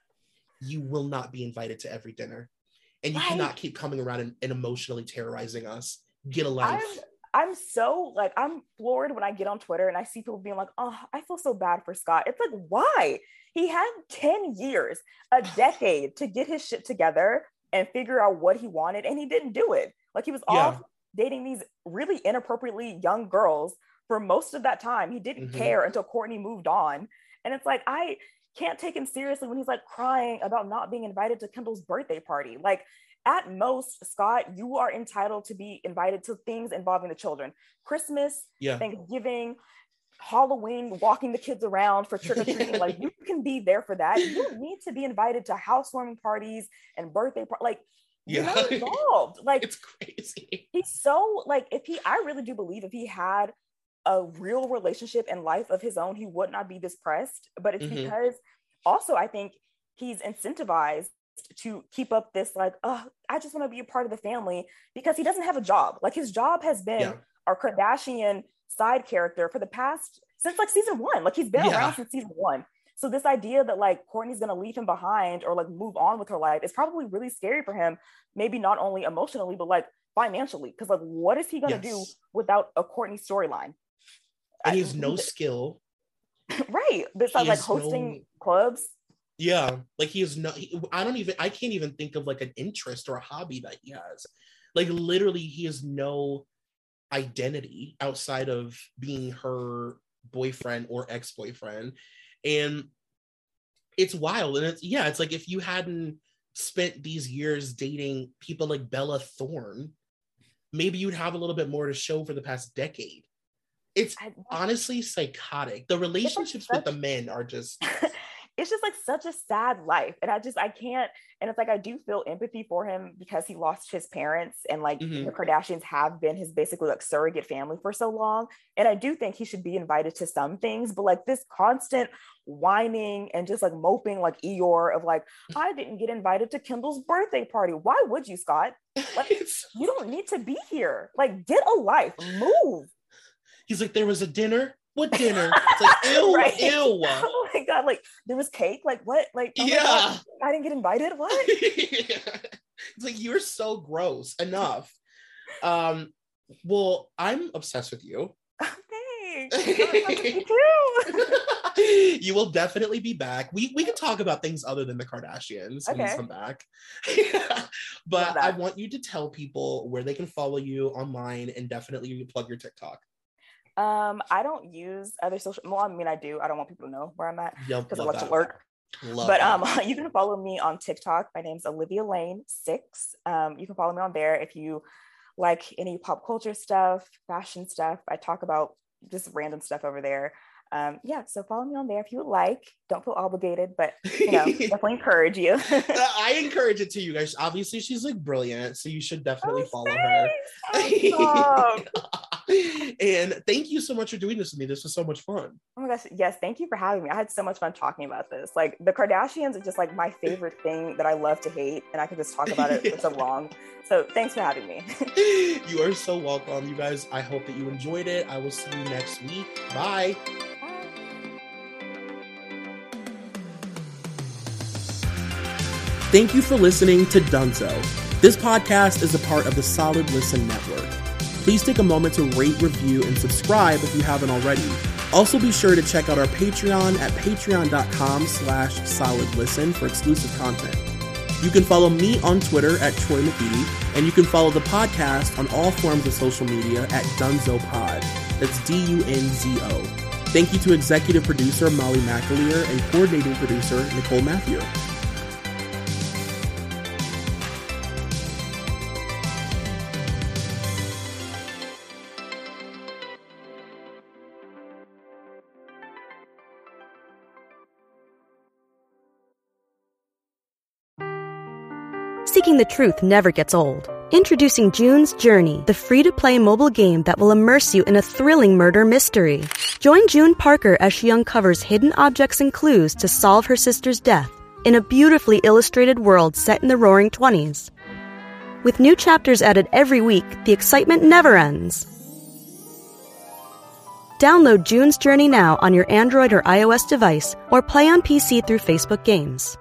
you will not be invited to every dinner, and you right. cannot keep coming around and, and emotionally terrorizing us. Get a life. I'm, I'm so like, I'm floored when I get on Twitter and I see people being like, oh, I feel so bad for Scott. It's like, why? He had ten years, a decade to get his shit together and figure out what he wanted, and he didn't do it. Like he was yeah. off dating these really inappropriately young girls for most of that time. He didn't mm-hmm. care until Courtney moved on. And it's like, I can't take him seriously when he's like crying about not being invited to Kendall's birthday party. Like at most, Scott, you are entitled to be invited to things involving the children. Christmas, yeah. Thanksgiving, Halloween, walking the kids around for trick-or-treating. Like you can be there for that. You don't need to be invited to housewarming parties and birthday parties. Like you're yeah. not involved. Like it's crazy. He's so like, if he, I really do believe if he had a real relationship and life of his own, he would not be this pressed. But it's mm-hmm. because also I think he's incentivized to keep up this like, oh, I just want to be a part of the family, because he doesn't have a job. Like his job has been yeah. our Kardashian side character for the past, since like season one. Like he's been yeah. around since season one. So this idea that like Courtney's gonna leave him behind or like move on with her life is probably really scary for him, maybe not only emotionally, but like financially. Because like, what is he gonna yes. do without a Courtney storyline? And he has no skill. Right. Besides like hosting no... clubs. Yeah. Like he has no, he, I don't even, I can't even think of like an interest or a hobby that he has. Like literally he has no identity outside of being her boyfriend or ex-boyfriend. And it's wild. And it's, yeah, it's like if you hadn't spent these years dating people like Bella Thorne, maybe you'd have a little bit more to show for the past decade. It's honestly psychotic. The relationships like such, with the men are just it's just like such a sad life. And I just, I can't, and it's like, I do feel empathy for him because he lost his parents, and like mm-hmm. the Kardashians have been his basically like surrogate family for so long. And I do think he should be invited to some things, but like this constant whining and just like moping like Eeyore of like, I didn't get invited to Kendall's birthday party. Why would you, Scott? Like, you don't need to be here. Like, get a life, move. He's like, there was a dinner. What dinner? It's like, ew, right? Ew. Oh my God, like there was cake? Like what? Like, oh yeah. God, I didn't get invited? What? It's like, you're so gross. Enough. Um, well, I'm obsessed with you. Thanks. Me too. You will definitely be back. We we can talk about things other than the Kardashians when Okay. you come back. But I want you to tell people where they can follow you online, and definitely plug your TikTok. Um, I don't use other social. Well, I mean, I do. I don't want people to know where I'm at Yep, because I love like to that. lurk. Love But that. um, you can follow me on TikTok. My name's Olivia Lane six. Um, you can follow me on there if you like any pop culture stuff, fashion stuff. I talk about just random stuff over there. Um, yeah, so follow me on there if you would like. Don't feel obligated, but you know, definitely encourage you. I encourage it to you guys. Obviously, she's like brilliant, so you should definitely Oh, follow her. awesome. And thank you so much for doing this with me. This was so much fun. Oh my gosh, yes, thank you for having me. I had so much fun talking about this. Like the Kardashians are just like my favorite thing that I love to hate, and I could just talk about it Yeah. for so long. So thanks for having me. You are so welcome, you guys. I hope that you enjoyed it. I will see you next week. Bye. Thank you for listening to Dunzo. This podcast is a part of the Solid Listen Network. Please take a moment to rate, review, and subscribe if you haven't already. Also be sure to check out our Patreon at patreon.com slash solidlisten for exclusive content. You can follow me on Twitter at Troy McGee, and you can follow the podcast on all forms of social media at DunzoPod. That's D U N Z O. Thank you to executive producer Molly McAleer and coordinating producer Nicole Matthew. Seeking the truth never gets old. Introducing June's Journey, the free-to-play mobile game that will immerse you in a thrilling murder mystery. Join June Parker as she uncovers hidden objects and clues to solve her sister's death in a beautifully illustrated world set in the roaring twenties. With new chapters added every week, the excitement never ends. Download June's Journey now on your Android or iOS device, or play on P C through Facebook Games.